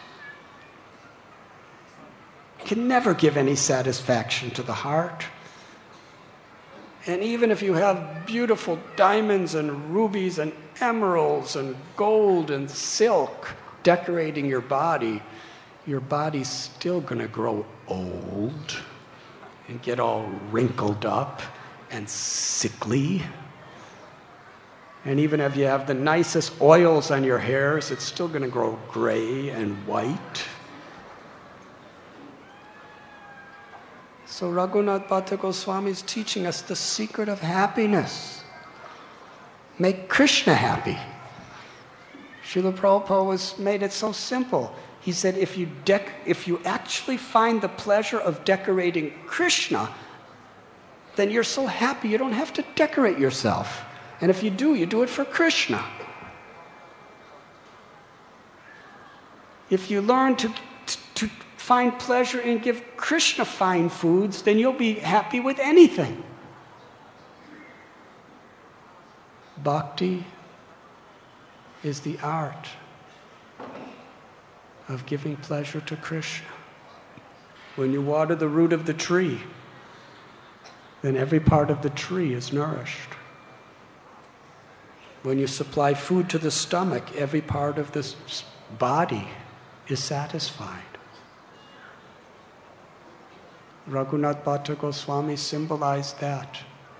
it can never give any satisfaction to the heart. And even if you have beautiful diamonds and rubies and emeralds and gold and silk decorating your body, your body's still going to grow old and get all wrinkled up and sickly. And even if you have the nicest oils on your hairs, it's still going to grow gray and white. So Raghunath Bhatta Goswami is teaching us the secret of happiness. Make Krishna happy. Srila Prabhupada was made it so simple. He said, if you dec- if you actually find the pleasure of decorating Krishna, then you're so happy you don't have to decorate yourself. And if you do, you do it for Krishna. If you learn to, to, to find pleasure and give Krishna fine foods, then you'll be happy with anything. Bhakti is the art of giving pleasure to Krishna. When you water the root of the tree, then every part of the tree is nourished. When you supply food to the stomach, every part of the body is satisfied. Raghunath Bhatta Goswami symbolized that.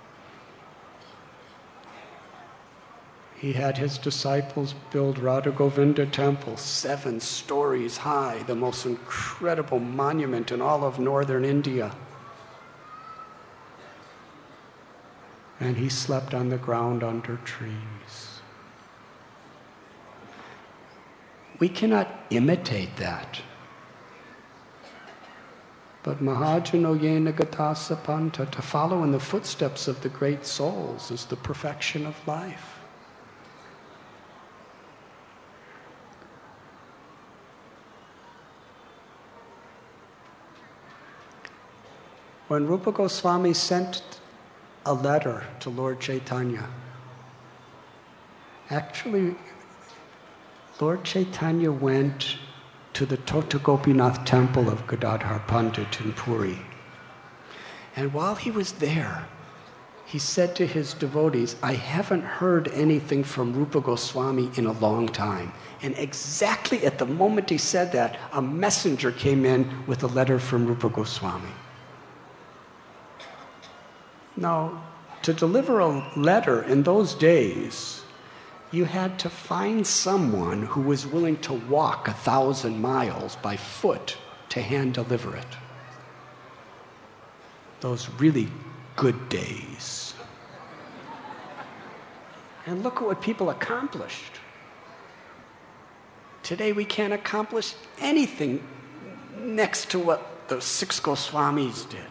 He had his disciples build Radha Govinda temple, seven stories high, the most incredible monument in all of northern India. And he slept on the ground under trees. We cannot imitate that. But Mahajano Yena Gatasa Panta, to follow in the footsteps of the great souls, is the perfection of life. When Rupa Goswami sent a letter to Lord Chaitanya, actually, Lord Chaitanya went to the Tota Gopinath temple of Gadadhar Pandit in Puri. And while he was there, he said to his devotees, I haven't heard anything from Rupa Goswami in a long time. And exactly at the moment he said that, a messenger came in with a letter from Rupa Goswami. Now, to deliver a letter in those days, you had to find someone who was willing to walk a thousand miles by foot to hand deliver it. Those really good days. And look at what people accomplished. Today we can't accomplish anything next to what the six Goswamis did.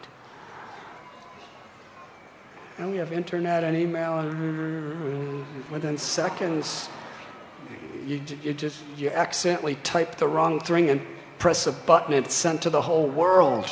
And we have internet and email, and within seconds, you, you just you accidentally type the wrong thing and press a button and it's sent to the whole world.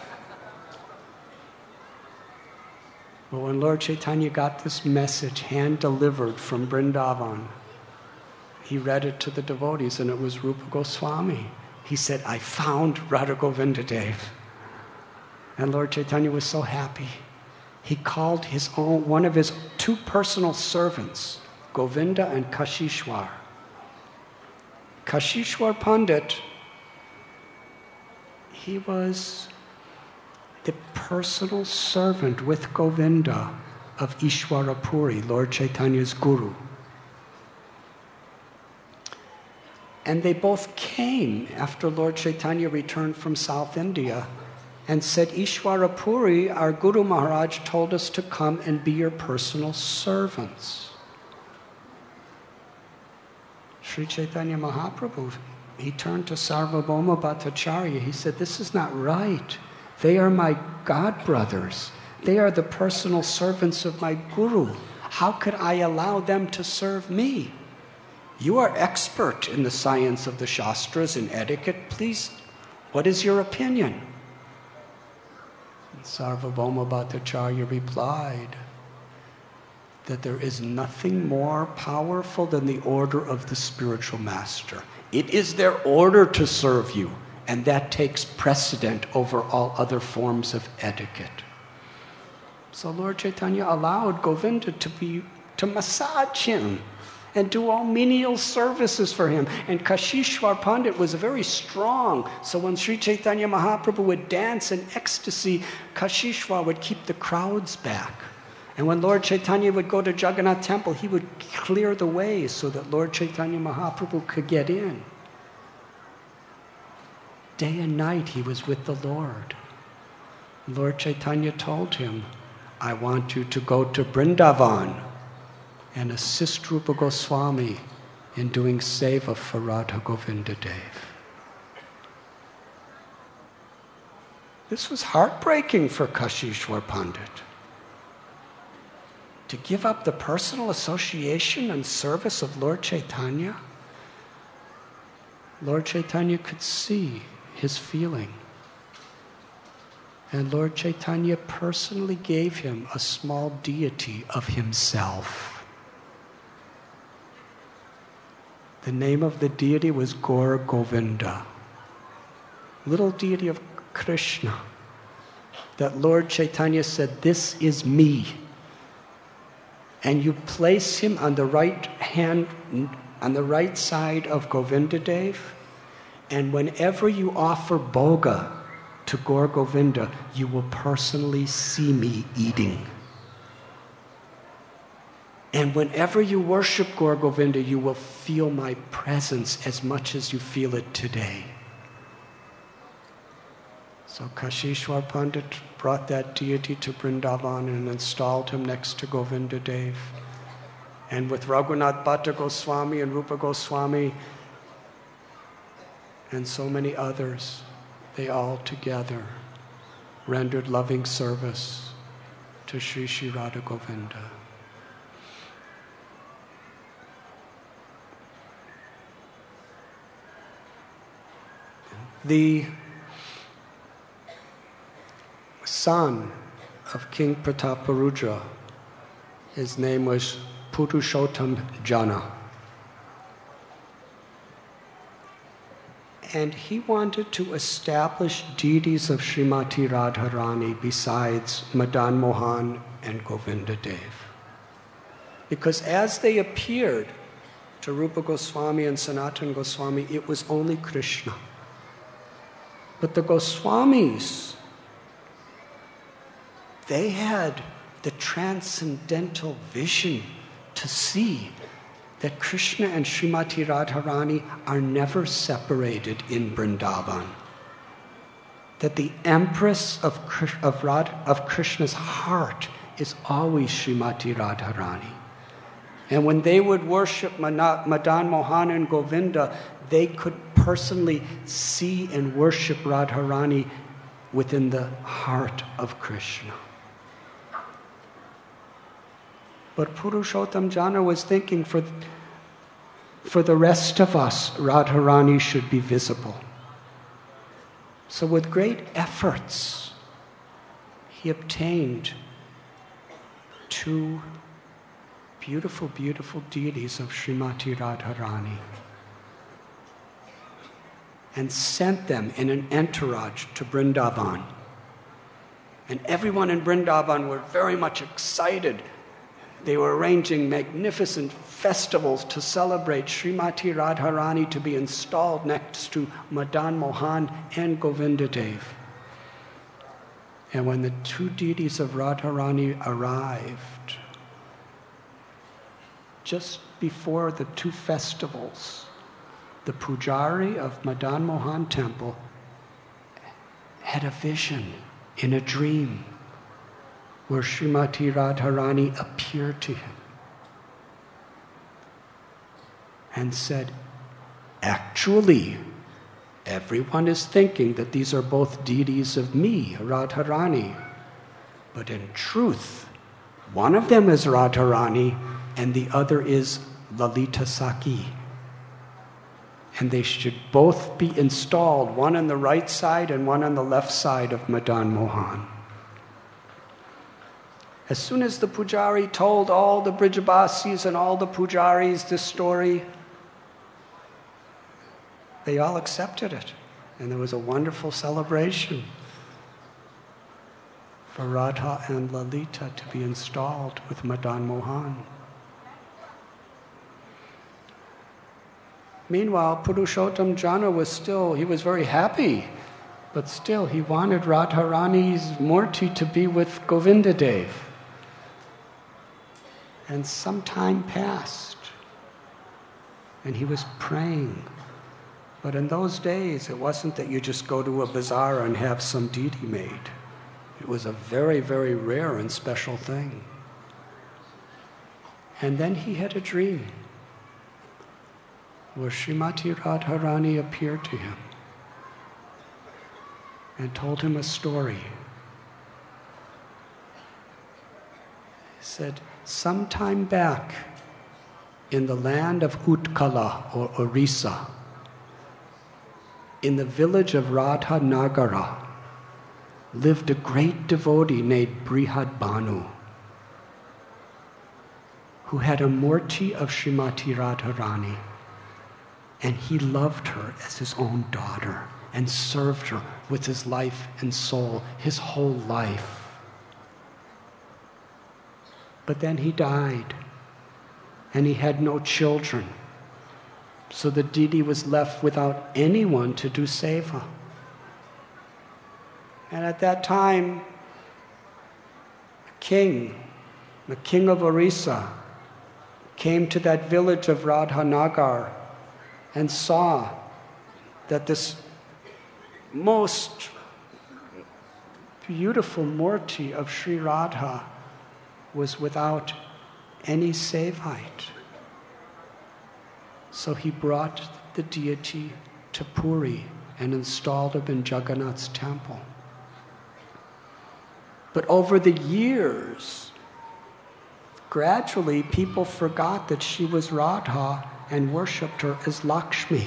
But when Lord Chaitanya got this message hand-delivered from Vrindavan, he read it to the devotees, and it was Rupa Goswami. He said, I found Radha Govinda Dev. And Lord Chaitanya was so happy. He called his own, one of his two personal servants, Govinda and Kashishwar. Kashishwar Pandit, he was the personal servant with Govinda of Ishwara Puri, Lord Chaitanya's guru. And they both came after Lord Chaitanya returned from South India and said, Ishwara Puri, our Guru Maharaj, told us to come and be your personal servants. Sri Chaitanya Mahaprabhu, he turned to Sarvabhauma Bhattacharya. He said, this is not right. They are my god brothers. They are the personal servants of my Guru. How could I allow them to serve me? You are expert in the science of the Shastras and etiquette. Please, what is your opinion? Sarvabhauma Bhattacharya replied that there is nothing more powerful than the order of the spiritual master. It is their order to serve you, and that takes precedent over all other forms of etiquette. So Lord Chaitanya allowed Govinda to be to massage him and do all menial services for him. And Kashishwar Pandit was very strong. So when Sri Chaitanya Mahaprabhu would dance in ecstasy, Kashishwar would keep the crowds back. And when Lord Chaitanya would go to Jagannath Temple, he would clear the way so that Lord Chaitanya Mahaprabhu could get in. Day and night he was with the Lord. Lord Chaitanya told him, I want you to go to Vrindavan and assist Rupa Goswami in doing seva for Radha Govinda Dev. This was heartbreaking for Kashishwar Pandit. To give up the personal association and service of Lord Chaitanya. Lord Chaitanya could see his feeling. And Lord Chaitanya personally gave him a small deity of himself. The name of the deity was Gaur Govinda, little deity of Krishna, that Lord Chaitanya said, this is me. And you place him on the right hand, on the right side of Govindadev, and whenever you offer bhoga to Gaur Govinda, you will personally see me eating. And whenever you worship Gaur Govinda, you will feel my presence as much as you feel it today. So Kashishwar Pandit brought that deity to Vrindavan and installed him next to Govinda Dev. And with Raghunath Bhatta Goswami and Rupa Goswami and so many others, they all together rendered loving service to Sri Sri Radha Govinda. The son of King Prataparudra, his name was Purushottam Jana. And he wanted to establish deities of Srimati Radharani besides Madan Mohan and Govinda Dev. Because as they appeared to Rupa Goswami and Sanatana Goswami, it was only Krishna. But the Goswamis, they had the transcendental vision to see that Krishna and Srimati Radharani are never separated in Vrindavan. That the empress of, of, Rad, of Krishna's heart is always Srimati Radharani. And when they would worship Madan Mohan and Govinda, they could personally see and worship Radharani within the heart of Krishna. But Purushottam Jana was thinking, for, for the rest of us, Radharani should be visible. So with great efforts, he obtained two beautiful, beautiful deities of Srimati Radharani and sent them in an entourage to Vrindavan. And everyone in Vrindavan were very much excited. They were arranging magnificent festivals to celebrate Srimati Radharani to be installed next to Madan Mohan and Govinda Dev. And when the two deities of Radharani arrived, just before the two festivals, the pujari of Madan Mohan temple had a vision in a dream where Srimati Radharani appeared to him and said, actually, everyone is thinking that these are both deities of me, Radharani. But in truth, one of them is Radharani and the other is Lalita Sakhi. And they should both be installed, one on the right side and one on the left side of Madan Mohan. As soon as the pujari told all the Brijabasis and all the pujaris this story, they all accepted it. And there was a wonderful celebration for Radha and Lalita to be installed with Madan Mohan. Meanwhile, Purushottam Jana was still, he was very happy, but still he wanted Radharani's Murti to be with Govinda Dev. And some time passed, and he was praying. But in those days, it wasn't that you just go to a bazaar and have some deity made. It was a very, very rare and special thing. And then he had a dream where Srimati Radharani appeared to him and told him a story. He said, sometime back in the land of Utkala or Orissa, in the village of Radha Nagara, lived a great devotee named Brihad Bhanu, who had a murti of Srimati Radharani. And he loved her as his own daughter and served her with his life and soul, his whole life. But then he died, and he had no children. So the deity was left without anyone to do seva. And at that time, a king, the king of Orissa, came to that village of Radhanagar and saw that this most beautiful murti of Sri Radha was without any sevite. So he brought the deity to Puri and installed him in Jagannath's temple. But over the years, gradually people forgot that she was Radha and worshipped her as Lakshmi.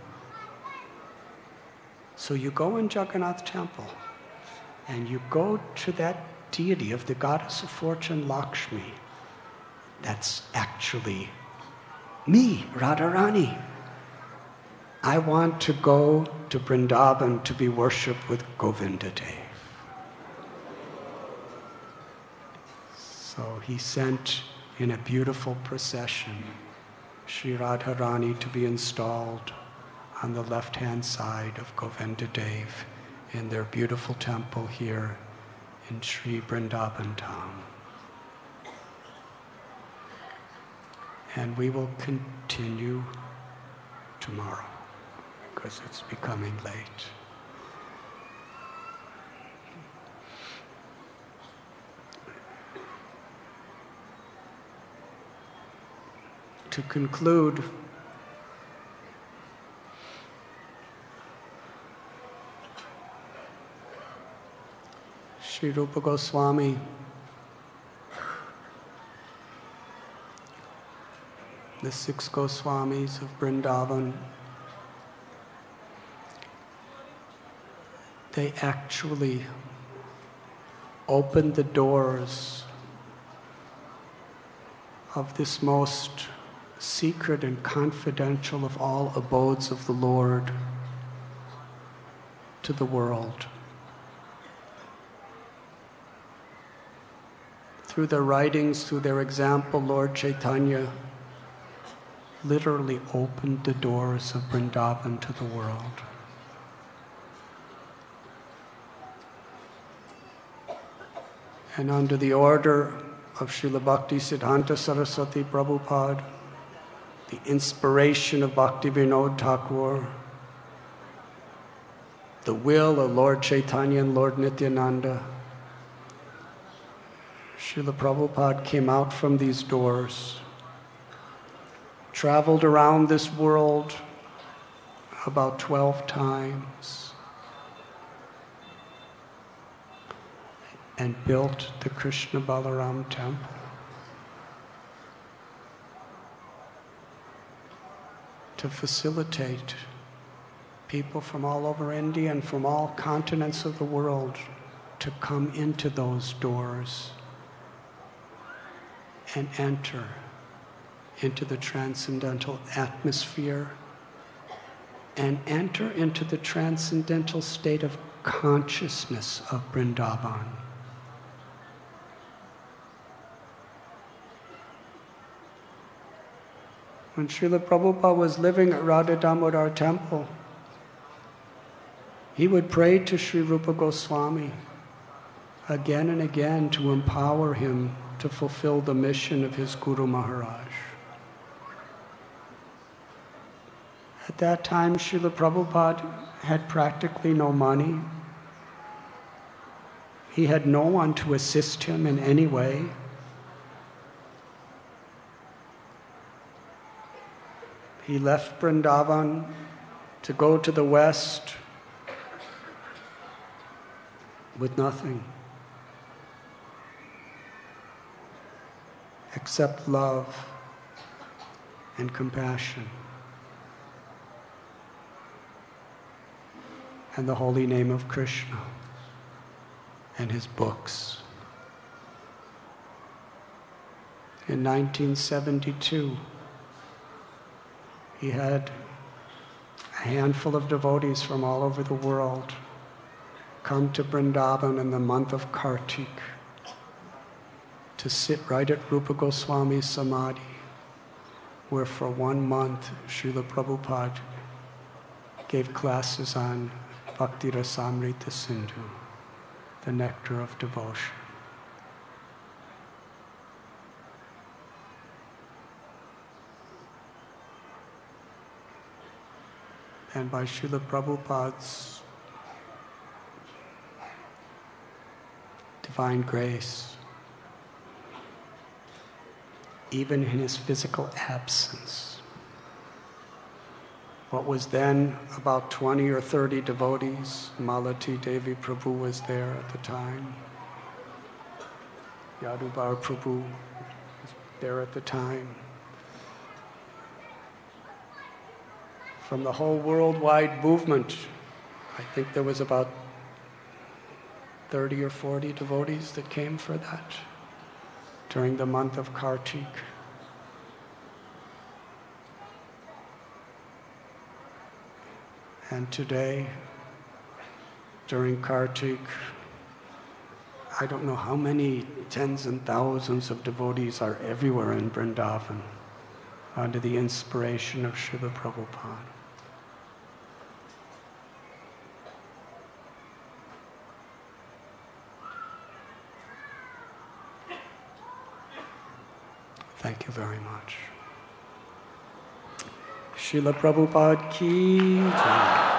So you go in Jagannath temple and you go to that deity of the goddess of fortune, Lakshmi. That's actually me, Radharani. I want to go to Vrindavan to be worshipped with Govinda Dev. So he sent in a beautiful procession Sri Radharani to be installed on the left-hand side of Govinda Dev in their beautiful temple here in Sri Vrindavan Dham. And we will continue tomorrow because it's becoming late. To conclude, Sri Rupa Goswami the six Goswamis of Vrindavan, they actually opened the doors of this most secret and confidential of all abodes of the Lord to the world. Through their writings, through their example, Lord Chaitanya literally opened the doors of Vrindavan to the world. And under the order of Srila Bhakti Siddhanta Saraswati Prabhupada, the inspiration of Bhakti Vinod Thakur, the will of Lord Chaitanya and Lord Nityananda, Srila Prabhupada came out from these doors, traveled around this world about twelve times, and built the Krishna Balaram temple. To facilitate people from all over India and from all continents of the world to come into those doors and enter into the transcendental atmosphere and enter into the transcendental state of consciousness of Vrindavan. When Srila Prabhupada was living at Radha Damodar temple, he would pray to Sri Rupa Goswami again and again to empower him to fulfill the mission of his Guru Maharaj. At that time, Srila Prabhupada had practically no money. He had no one to assist him in any way. He left Vrindavan to go to the West with nothing except love and compassion and the holy name of Krishna and his books. In nineteen seventy-two, he had A handful of devotees from all over the world come to Vrindavan in the month of Kartik to sit right at Rupa Goswami's Samadhi, where for one month Srila Prabhupada gave classes on Bhakti Rasamrita Sindhu, the nectar of devotion. And by Srila Prabhupada's divine grace, even in his physical absence, what was then about twenty or thirty devotees, Malati Devi Prabhu was there at the time, Yadubar Prabhu was there at the time. From the whole worldwide movement, I think there was about thirty or forty devotees that came for that during the month of Kartik. And today, during Kartik, I don't know how many tens and thousands of devotees are everywhere in Vrindavan under the inspiration of Srila Prabhupada. Thank you very much. Srila Prabhupada ki jai.